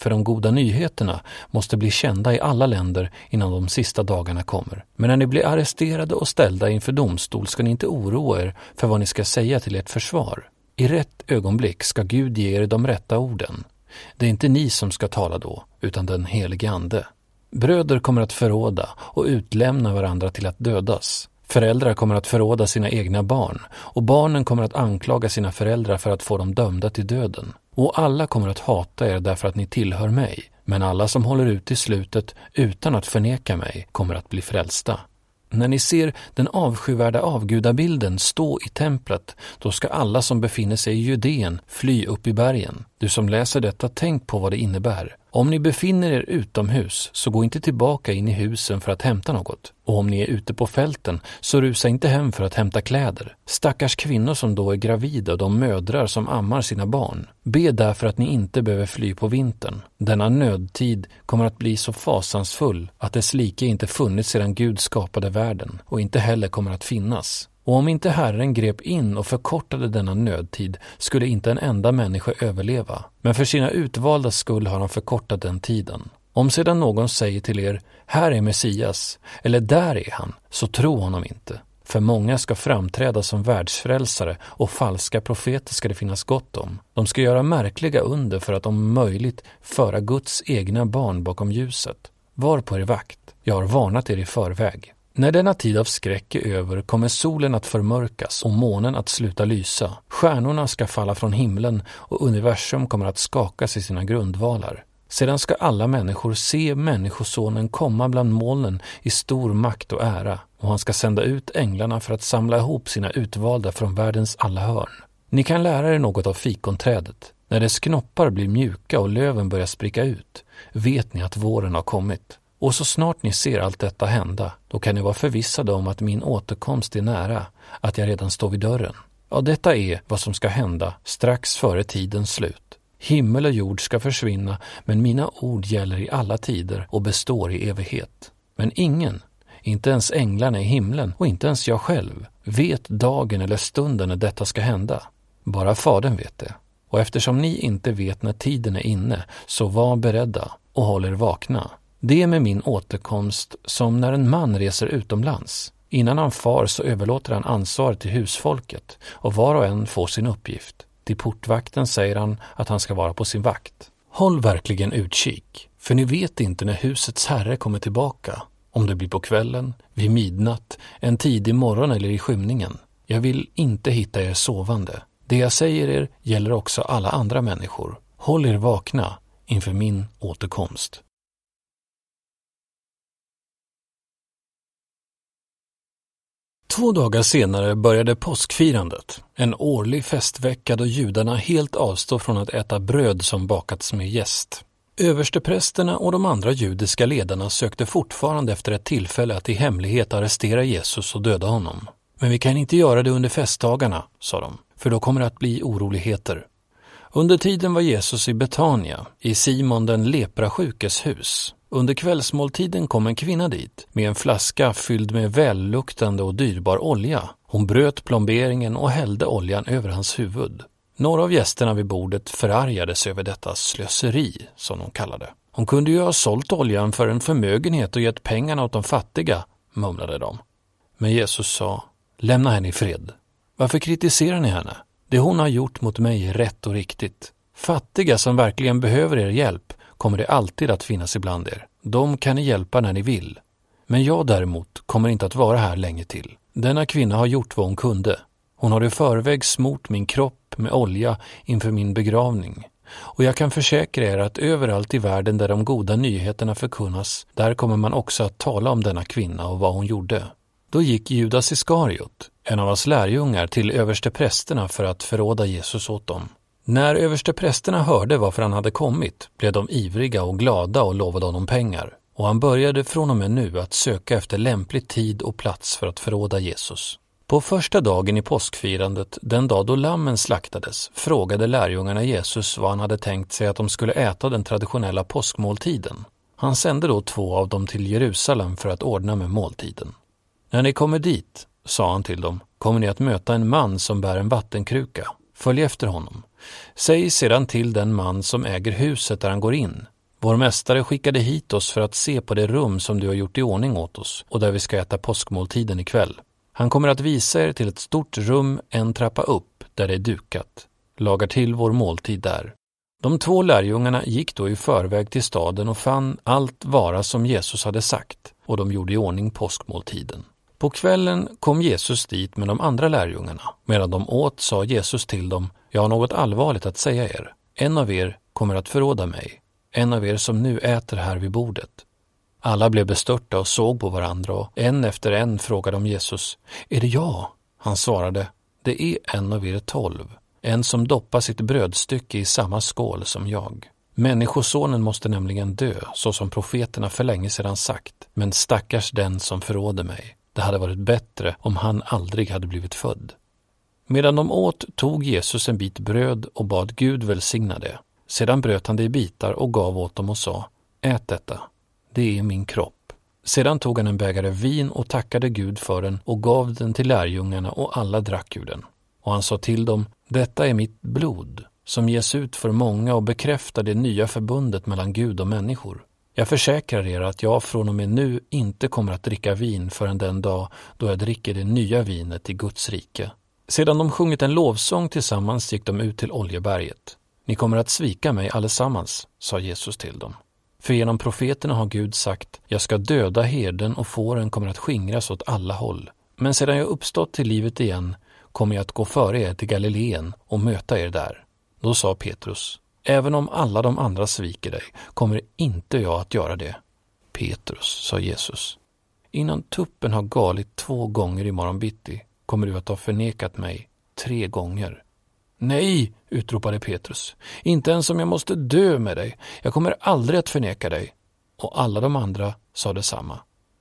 För de goda nyheterna måste bli kända i alla länder innan de sista dagarna kommer. Men när ni blir arresterade och ställda inför domstol ska ni inte oroa er för vad ni ska säga till ert försvar. I rätt ögonblick ska Gud ge er de rätta orden. Det är inte ni som ska tala då, utan den helige Ande. Bröder kommer att förråda och utlämna varandra till att dödas. Föräldrar kommer att förråda sina egna barn och barnen kommer att anklaga sina föräldrar för att få dem dömda till döden. Och alla kommer att hata er därför att ni tillhör mig, men alla som håller ut till slutet utan att förneka mig kommer att bli frälsta. När ni ser den avskyvärda avgudabilden stå i templet, då ska alla som befinner sig i Judeen fly upp i bergen. Du som läser detta, tänk på vad det innebär. Om ni befinner er utomhus, så gå inte tillbaka in i husen för att hämta något. Och om ni är ute på fälten, så rusa inte hem för att hämta kläder. Stackars kvinnor som då är gravida och de mödrar som ammar sina barn. Be därför att ni inte behöver fly på vintern. Denna nödtid kommer att bli så fasansfull att dess like inte funnits sedan Gud skapade världen och inte heller kommer att finnas. Och om inte Herren grep in och förkortade denna nödtid skulle inte en enda människa överleva. Men för sina utvalda skull har han förkortat den tiden. Om sedan någon säger till er, här är Messias, eller där är han, så tro honom inte. För många ska framträda som världsfrälsare och falska profeter ska det finnas gott om. De ska göra märkliga under för att om möjligt föra Guds egna barn bakom ljuset. Var på er vakt, jag har varnat er i förväg. När denna tid av skräck är över kommer solen att förmörkas och månen att sluta lysa. Stjärnorna ska falla från himlen och universum kommer att skakas i sina grundvalar. Sedan ska alla människor se människosonen komma bland molnen i stor makt och ära, och han ska sända ut änglarna för att samla ihop sina utvalda från världens alla hörn. Ni kan lära er något av fikonträdet. När dess knoppar blir mjuka och löven börjar spricka ut, vet ni att våren har kommit. Och så snart ni ser allt detta hända, då kan ni vara förvissade om att min återkomst är nära, att jag redan står vid dörren. Ja, detta är vad som ska hända strax före tidens slut. Himmel och jord ska försvinna, men mina ord gäller i alla tider och består i evighet. Men ingen, inte ens änglarna i himlen och inte ens jag själv, vet dagen eller stunden när detta ska hända. Bara Fadern vet det. Och eftersom ni inte vet när tiden är inne, så var beredda och håll er vakna. Det är med min återkomst som när en man reser utomlands. Innan han far så överlåter han ansvar till husfolket och var och en får sin uppgift. Till portvakten säger han att han ska vara på sin vakt. Håll verkligen utkik, för ni vet inte när husets herre kommer tillbaka. Om det blir på kvällen, vid midnatt, en tidig morgon eller i skymningen. Jag vill inte hitta er sovande. Det jag säger er gäller också alla andra människor. Håll er vakna inför min återkomst. Två dagar senare började påskfirandet, en årlig festvecka då judarna helt avstår från att äta bröd som bakats med jäst. Översteprästerna och de andra judiska ledarna sökte fortfarande efter ett tillfälle att i hemlighet arrestera Jesus och döda honom. Men vi kan inte göra det under festdagarna, sa de, för då kommer det att bli oroligheter. Under tiden var Jesus i Betania, i Simon den leprasjukes hus. Under kvällsmåltiden kom en kvinna dit med en flaska fylld med välluktande och dyrbar olja. Hon bröt plomberingen och hällde oljan över hans huvud. Några av gästerna vid bordet förargades över detta slöseri, som de kallade. Hon kunde ju ha sålt oljan för en förmögenhet och gett pengarna åt de fattiga, mumlade de. Men Jesus sa, lämna henne i fred. Varför kritiserar ni henne? Det hon har gjort mot mig är rätt och riktigt. Fattiga som verkligen behöver er hjälp kommer det alltid att finnas ibland er. De kan ni hjälpa när ni vill. Men jag däremot kommer inte att vara här länge till. Denna kvinna har gjort vad hon kunde. Hon har i förväg smort min kropp med olja inför min begravning. Och jag kan försäkra er att överallt i världen där de goda nyheterna förkunnas, där kommer man också att tala om denna kvinna och vad hon gjorde. Då gick Judas Iskariot, en av hans lärjungar, till översteprästerna för att förråda Jesus åt dem. När översteprästerna hörde varför han hade kommit blev de ivriga och glada och lovade honom pengar. Och han började från och med nu att söka efter lämplig tid och plats för att förråda Jesus. På första dagen i påskfirandet, den dag då lammen slaktades, frågade lärjungarna Jesus vad han hade tänkt sig att de skulle äta den traditionella påskmåltiden. Han sände då 2 av dem till Jerusalem för att ordna med måltiden. När ni kommer dit, sa han till dem, kommer ni att möta en man som bär en vattenkruka. Följ efter honom. Säg sedan till den man som äger huset där han går in. Vår mästare skickade hit oss för att se på det rum som du har gjort i ordning åt oss och där vi ska äta påskmåltiden ikväll. Han kommer att visa er till ett stort rum en trappa upp där det är dukat. Lagar till vår måltid där. De 2 lärjungarna gick då i förväg till staden och fann allt vara som Jesus hade sagt, och de gjorde i ordning påskmåltiden. På kvällen kom Jesus dit med de andra lärjungarna. Medan de åt sa Jesus till dem: jag har något allvarligt att säga er. En av er kommer att förråda mig. En av er som nu äter här vid bordet. Alla blev bestörta och såg på varandra, och en efter en frågade om Jesus: är det jag? Han svarade: det är en av er 12. En som doppar sitt brödstycke i samma skål som jag. Människosonen måste nämligen dö, så som profeterna för länge sedan sagt. Men stackars den som förråder mig. Det hade varit bättre om han aldrig hade blivit född. Medan de åt tog Jesus en bit bröd och bad Gud välsigna det. Sedan bröt han det i bitar och gav åt dem och sa: ät detta, det är min kropp. Sedan tog han en bägare vin och tackade Gud för den och gav den till lärjungarna, och alla drack ur den. Och han sa till dem: detta är mitt blod, som ges ut för många och bekräftar det nya förbundet mellan Gud och människor. Jag försäkrar er att jag från och med nu inte kommer att dricka vin förrän den dag då jag dricker det nya vinet i Guds rike. Sedan de sjungit en lovsång tillsammans gick de ut till Oljeberget. Ni kommer att svika mig allesammans, sa Jesus till dem. För genom profeterna har Gud sagt: jag ska döda herden och fåren kommer att skingras åt alla håll. Men sedan jag uppstått till livet igen kommer jag att gå före er till Galileen och möta er där. Då sa Petrus: även om alla de andra sviker dig kommer inte jag att göra det. Petrus, sa Jesus, innan tuppen har galit 2 gånger i morgon bitti kommer du att ha förnekat mig 3 gånger. Nej, utropade Petrus, inte ens om jag måste dö med dig. Jag kommer aldrig att förneka dig. Och alla de andra sa detsamma.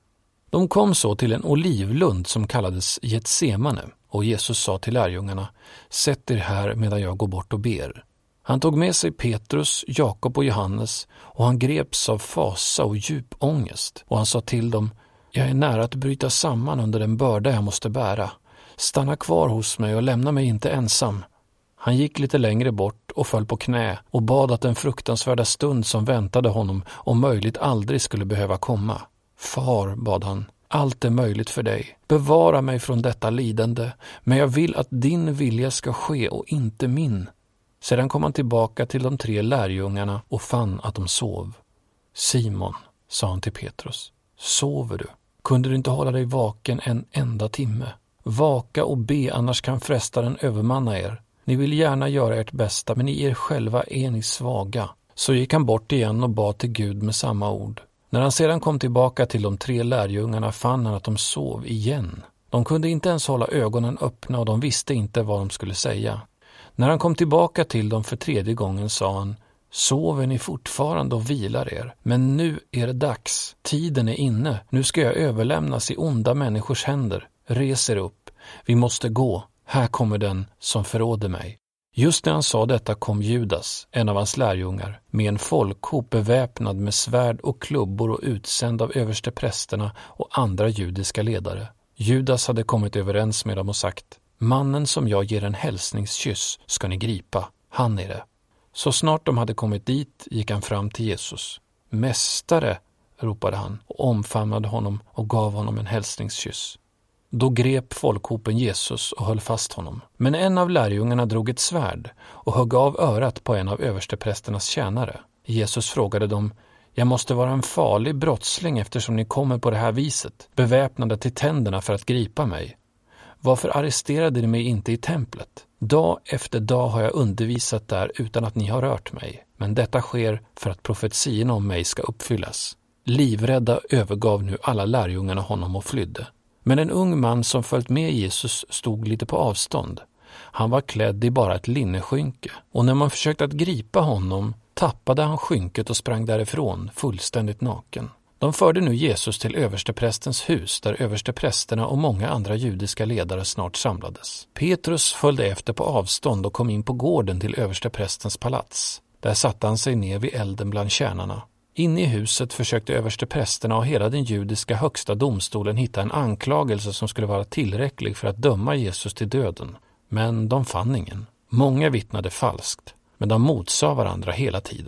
De kom så till en olivlund som kallades Getsemane, och Jesus sa till lärjungarna: sätt er här medan jag går bort och ber. Han tog med sig Petrus, Jakob och Johannes, och han greps av fasa och djup ångest. Och han sa till dem: jag är nära att bryta samman under den börda jag måste bära. Stanna kvar hos mig och lämna mig inte ensam. Han gick lite längre bort och föll på knä och bad att den fruktansvärda stund som väntade honom om möjligt aldrig skulle behöva komma. Far, bad han, allt är möjligt för dig. Bevara mig från detta lidande, men jag vill att din vilja ska ske och inte min. Sedan kom han tillbaka till de 3 lärjungarna och fann att de sov. Simon, sa han till Petrus, sover du? Kunde du inte hålla dig vaken en enda timme? Vaka och be, annars kan frestaren övermanna er. Ni vill gärna göra ert bästa, men i er själva är ni svaga. Så gick han bort igen och bad till Gud med samma ord. När han sedan kom tillbaka till de 3 lärjungarna fann han att de sov igen. De kunde inte ens hålla ögonen öppna och de visste inte vad de skulle säga. När han kom tillbaka till dem för 3:e gången sa han: sover ni fortfarande och vilar er? Men nu är det dags. Tiden är inne. Nu ska jag överlämnas i onda människors händer. Res er upp. Vi måste gå. Här kommer den som förråder mig. Just när han sa detta kom Judas, en av hans lärjungar, med en folkhop beväpnad med svärd och klubbor och utsänd av översteprästerna och andra judiska ledare. Judas hade kommit överens med dem och sagt: mannen som jag ger en hälsningskyss ska ni gripa. Han är det. Så snart de hade kommit dit gick han fram till Jesus. Mästare, ropade han och omfamnade honom och gav honom en hälsningskyss. Då grep folkhopen Jesus och höll fast honom. Men en av lärjungarna drog ett svärd och högg av örat på en av översteprästernas tjänare. Jesus frågade dem: jag måste vara en farlig brottsling eftersom ni kommer på det här viset, beväpnade till tänderna för att gripa mig. Varför arresterade ni mig inte i templet? Dag efter dag har jag undervisat där utan att ni har rört mig. Men detta sker för att profetierna om mig ska uppfyllas. Livrädda övergav nu alla lärjungarna honom och flydde. Men en ung man som följt med Jesus stod lite på avstånd. Han var klädd i bara ett linneskynke, och när man försökte att gripa honom tappade han skynket och sprang därifrån fullständigt naken. De förde nu Jesus till översteprästens hus där översteprästerna och många andra judiska ledare snart samlades. Petrus följde efter på avstånd och kom in på gården till översteprästens palats. Där satte han sig ner vid elden bland tjänarna. Inne i huset försökte översteprästerna och hela den judiska högsta domstolen hitta en anklagelse som skulle vara tillräcklig för att döma Jesus till döden. Men de fann ingen. Många vittnade falskt, men de motsade varandra hela tiden.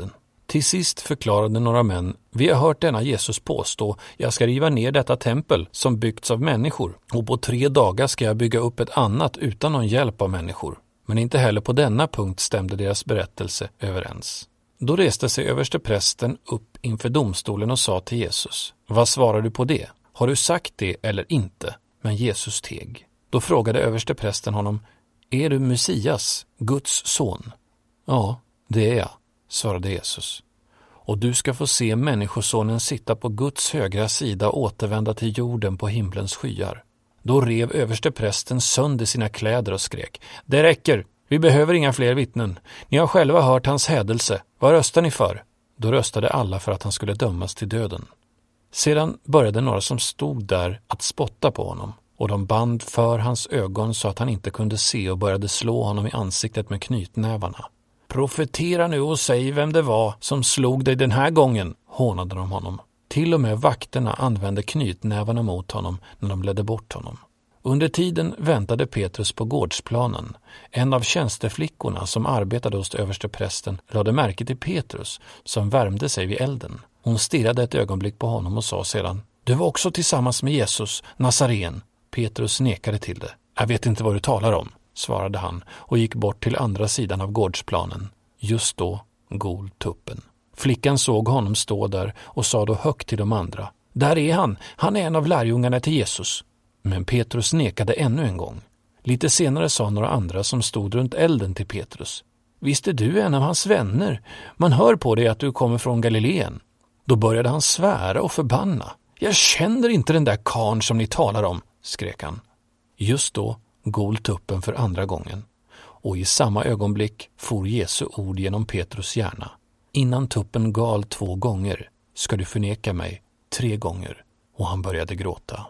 Till sist förklarade några män: vi har hört denna Jesus påstå: jag ska riva ner detta tempel som byggts av människor, och på 3 dagar ska jag bygga upp ett annat utan någon hjälp av människor. Men inte heller på denna punkt stämde deras berättelse överens. Då reste sig översteprästen upp inför domstolen och sa till Jesus: vad svarar du på det? Har du sagt det eller inte? Men Jesus teg. Då frågade översteprästen honom: är du Messias, Guds son? Ja, det är jag, svarade Jesus. Och du ska få se människosonen sitta på Guds högra sida och återvända till jorden på himlens skyar. Då rev översteprästen sönder sina kläder och skrek: det räcker, vi behöver inga fler vittnen. Ni har själva hört hans hädelse. Vad röstar ni för? Då röstade alla för att han skulle dömas till döden. Sedan började några som stod där att spotta på honom, och de band för hans ögon så att han inte kunde se och började slå honom i ansiktet med knytnävarna. Profetera nu och säg vem det var som slog dig den här gången, hånade de honom. Till och med vakterna använde knytnävarna mot honom när de ledde bort honom. Under tiden väntade Petrus på gårdsplanen. En av tjänsteflickorna som arbetade hos översteprästen lade märke till Petrus som värmde sig vid elden. Hon stirrade ett ögonblick på honom och sa sedan: du var också tillsammans med Jesus, Nazaren. Petrus nekade till det. Jag vet inte vad du talar om, svarade han och gick bort till andra sidan av gårdsplanen. Just då gol tuppen. Flickan såg honom stå där och sa då högt till de andra: där är han är en av lärjungarna till Jesus. Men Petrus nekade ännu en gång. Lite senare sa några andra som stod runt elden till Petrus: visst är du en av hans vänner? Man hör på dig att du kommer från Galileen. Då började han svära och förbanna. Jag känner inte den där karln som ni talar om, skrek han. Just då gol tuppen för andra gången, och i samma ögonblick for Jesu ord genom Petrus hjärna: innan tuppen gal 2 gånger ska du förneka mig 3 gånger. Och han började gråta.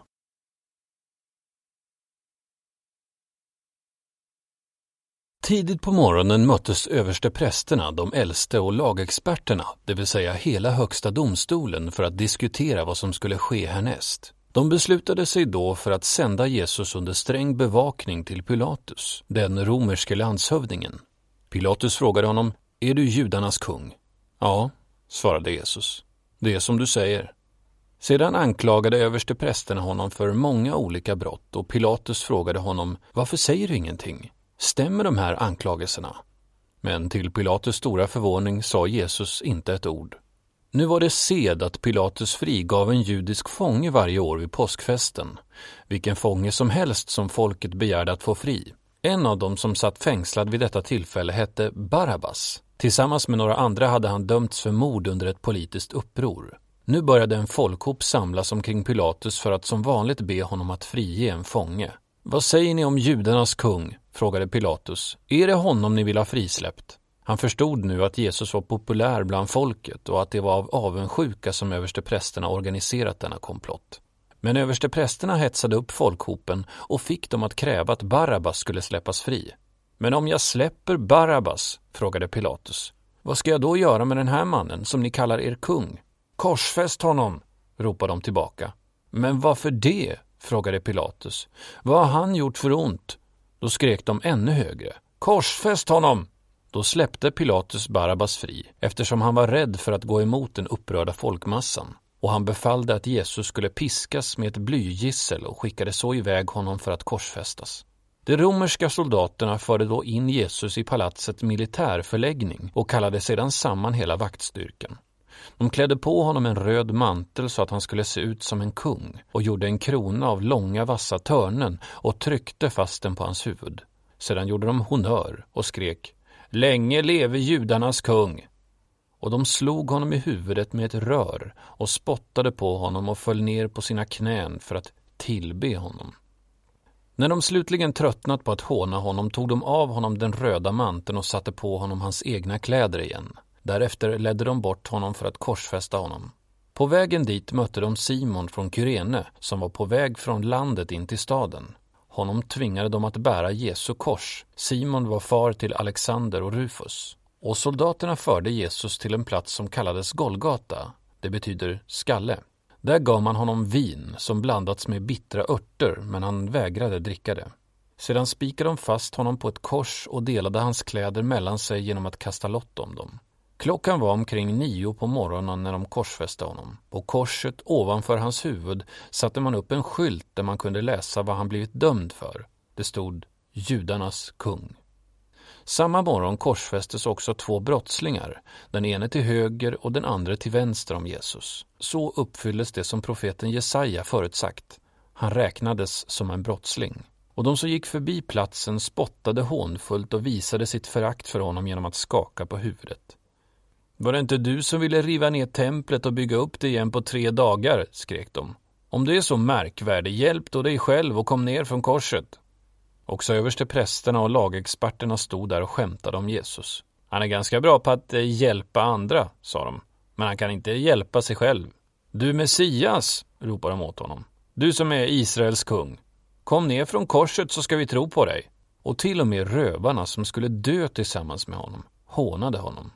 Tidigt på morgonen möttes översteprästerna, de äldste och lagexperterna, det vill säga hela högsta domstolen, för att diskutera vad som skulle ske härnäst. De beslutade sig då för att sända Jesus under sträng bevakning till Pilatus, den romerske landshövdingen. Pilatus frågade honom: är du judarnas kung? Ja, svarade Jesus. Det är som du säger. Sedan anklagade översteprästerna honom för många olika brott, och Pilatus frågade honom: varför säger du ingenting? Stämmer de här anklagelserna? Men till Pilatus stora förvåning sa Jesus inte ett ord. Nu var det sed att Pilatus frigav en judisk fånge varje år vid påskfesten, vilken fånge som helst som folket begärde att få fri. En av dem som satt fängslad vid detta tillfälle hette Barabbas. Tillsammans med några andra hade han dömts för mord under ett politiskt uppror. Nu började en folkhop samlas omkring Pilatus för att som vanligt be honom att frige en fånge. Vad säger ni om judarnas kung? Frågade Pilatus. Är det honom ni vill ha frisläppt? Han förstod nu att Jesus var populär bland folket och att det var av avundsjuka som översteprästerna organiserat denna komplott. Men översteprästerna hetsade upp folkhopen och fick dem att kräva att Barabbas skulle släppas fri. Men om jag släpper Barabbas, frågade Pilatus, vad ska jag då göra med den här mannen som ni kallar er kung? Korsfäst honom, ropade de tillbaka. Men varför det? Frågade Pilatus. Vad har han gjort för ont? Då skrek de ännu högre. Korsfäst honom! Då släppte Pilatus Barabbas fri, eftersom han var rädd för att gå emot den upprörda folkmassan. Och han befallde att Jesus skulle piskas med ett blygissel och skickade så iväg honom för att korsfästas. De romerska soldaterna förde då in Jesus i palatsets militärförläggning och kallade sedan samman hela vaktstyrkan. De klädde på honom en röd mantel så att han skulle se ut som en kung och gjorde en krona av långa vassa törnen och tryckte fast den på hans huvud. Sedan gjorde de honör och skrek: Länge leve judarnas kung! Och de slog honom i huvudet med ett rör och spottade på honom och föll ner på sina knän för att tillbe honom. När de slutligen tröttnat på att håna honom tog de av honom den röda manteln och satte på honom hans egna kläder igen. Därefter ledde de bort honom för att korsfästa honom. På vägen dit mötte de Simon från Kyrene som var på väg från landet in till staden. Honom tvingade de att bära Jesu kors. Simon var far till Alexander och Rufus. Och soldaterna förde Jesus till en plats som kallades Golgata. Det betyder skalle. Där gav man honom vin som blandats med bittra örter, men han vägrade dricka det. Sedan spikade de fast honom på ett kors och delade hans kläder mellan sig genom att kasta lott om dem. Klockan var omkring 9 på morgonen när de korsfäste honom. På korset ovanför hans huvud satte man upp en skylt där man kunde läsa vad han blivit dömd för. Det stod judarnas kung. Samma morgon korsfästes också 2 brottslingar, den ene till höger och den andra till vänster om Jesus. Så uppfylldes det som profeten Jesaja förutsagt. Han räknades som en brottsling. Och de som gick förbi platsen spottade hånfullt och visade sitt förakt för honom genom att skaka på huvudet. Var det inte du som ville riva ner templet och bygga upp det igen på 3 dagar, skrek de. Om det är så märkvärdigt, hjälp då dig själv och kom ner från korset. Också översteprästerna och lagexperterna stod där och skämtade om Jesus. Han är ganska bra på att hjälpa andra, sa de. Men han kan inte hjälpa sig själv. Du Messias, ropade de åt honom. Du som är Israels kung. Kom ner från korset så ska vi tro på dig. Och till och med rövarna som skulle dö tillsammans med honom hånade honom.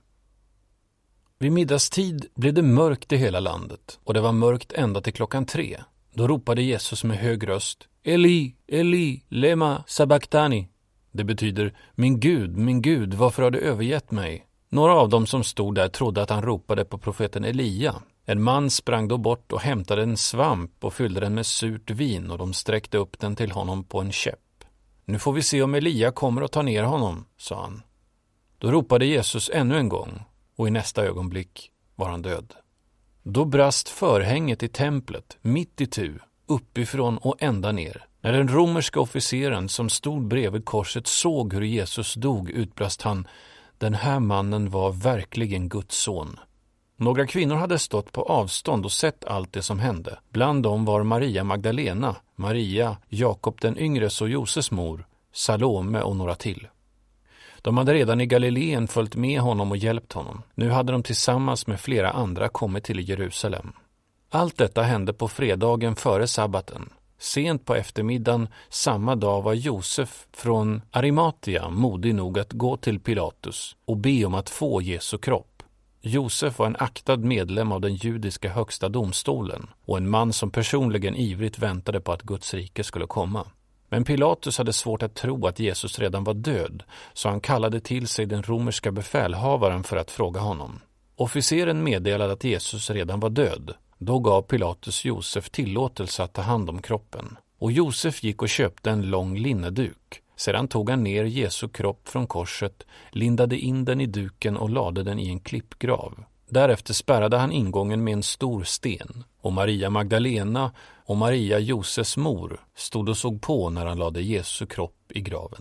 Vid middagstid blev det mörkt i hela landet och det var mörkt ända till klockan 3. Då ropade Jesus med hög röst: Eli, Eli, lema sabachthani. Det betyder: min Gud, varför har du övergett mig? Några av dem som stod där trodde att han ropade på profeten Elia. En man sprang då bort och hämtade en svamp och fyllde den med surt vin och de sträckte upp den till honom på en käpp. Nu får vi se om Elia kommer att ta ner honom, sa han. Då ropade Jesus ännu en gång och i nästa ögonblick var han död. Då brast förhänget i templet mitt itu, uppifrån och ända ner. När den romerska officeren som stod bredvid korset såg hur Jesus dog utbrast han: den här mannen var verkligen Guds son. Några kvinnor hade stått på avstånd och sett allt det som hände. Bland dem var Maria Magdalena, Maria, Jakob den yngres och Joses mor, Salome och några till. De hade redan i Galileen följt med honom och hjälpt honom. Nu hade de tillsammans med flera andra kommit till Jerusalem. Allt detta hände på fredagen före sabbaten. Sent på eftermiddagen samma dag var Josef från Arimatea modig nog att gå till Pilatus och be om att få Jesu kropp. Josef var en aktad medlem av den judiska högsta domstolen och en man som personligen ivrigt väntade på att Guds rike skulle komma. Men Pilatus hade svårt att tro att Jesus redan var död, så han kallade till sig den romerska befälhavaren för att fråga honom. Officeren meddelade att Jesus redan var död. Då gav Pilatus Josef tillåtelse att ta hand om kroppen. Och Josef gick och köpte en lång linneduk. Sedan tog han ner Jesu kropp från korset, lindade in den i duken och lade den i en klippgrav. Därefter spärrade han ingången med en stor sten. Och Maria Magdalena och Maria Joses mor stod och såg på när han lade Jesu kropp i graven.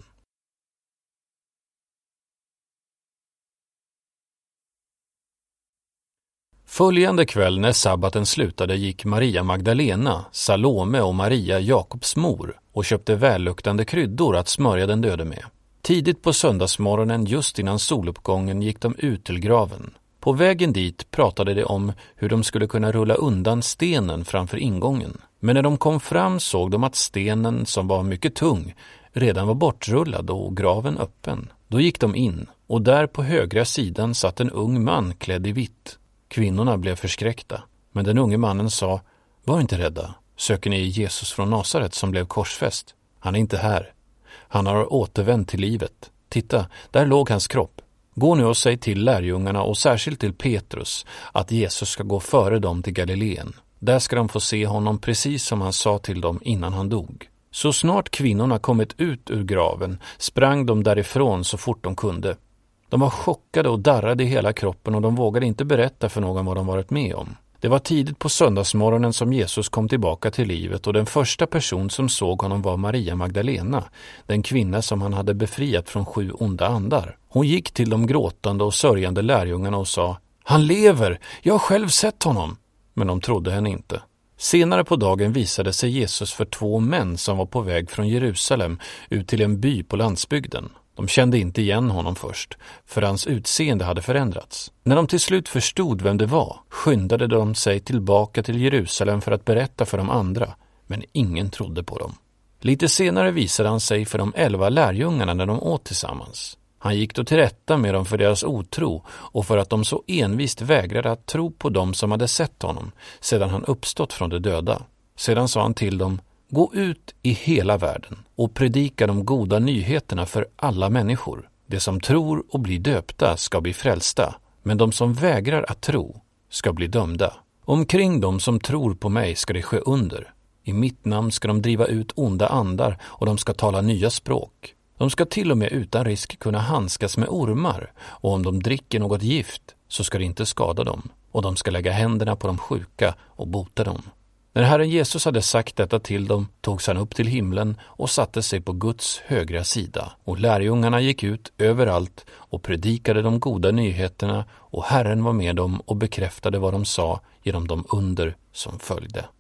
Följande kväll när sabbaten slutade gick Maria Magdalena, Salome och Maria Jakobs mor och köpte välluktande kryddor att smörja den döde med. Tidigt på söndagsmorgonen just innan soluppgången gick de ut till graven. På vägen dit pratade de om hur de skulle kunna rulla undan stenen framför ingången. Men när de kom fram såg de att stenen, som var mycket tung, redan var bortrullad och graven öppen. Då gick de in och där på högra sidan satt en ung man klädd i vitt. Kvinnorna blev förskräckta, men den unge mannen sa: var inte rädda, söker ni Jesus från Nasaret som blev korsfäst? Han är inte här. Han har återvänt till livet. Titta, där låg hans kropp. Gå nu och säg till lärjungarna och särskilt till Petrus att Jesus ska gå före dem till Galileen. Där ska de få se honom precis som han sa till dem innan han dog. Så snart kvinnorna kommit ut ur graven sprang de därifrån så fort de kunde. De var chockade och darrade i hela kroppen och de vågade inte berätta för någon vad de varit med om. Det var tidigt på söndagsmorgonen som Jesus kom tillbaka till livet och den första person som såg honom var Maria Magdalena, den kvinna som han hade befriat från 7 onda andar. Hon gick till de gråtande och sörjande lärjungarna och sa: han lever, jag har själv sett honom. Men de trodde henne inte. Senare på dagen visade sig Jesus för 2 män som var på väg från Jerusalem ut till en by på landsbygden. De kände inte igen honom först, för hans utseende hade förändrats. När de till slut förstod vem det var, skyndade de sig tillbaka till Jerusalem för att berätta för de andra, men ingen trodde på dem. Lite senare visade han sig för de 11 lärjungarna när de åt tillsammans. Han gick då till rätta med dem för deras otro och för att de så envist vägrade att tro på dem som hade sett honom sedan han uppstått från de döda. Sedan sa han till dem: gå ut i hela världen och predika de goda nyheterna för alla människor. De som tror och blir döpta ska bli frälsta, men de som vägrar att tro ska bli dömda. Omkring de som tror på mig ska det ske under. I mitt namn ska de driva ut onda andar och de ska tala nya språk. De ska till och med utan risk kunna handskas med ormar, och om de dricker något gift så ska det inte skada dem, och de ska lägga händerna på de sjuka och bota dem. När Herren Jesus hade sagt detta till dem togs han upp till himlen och satte sig på Guds högra sida, och lärjungarna gick ut överallt och predikade de goda nyheterna, och Herren var med dem och bekräftade vad de sa genom de under som följde.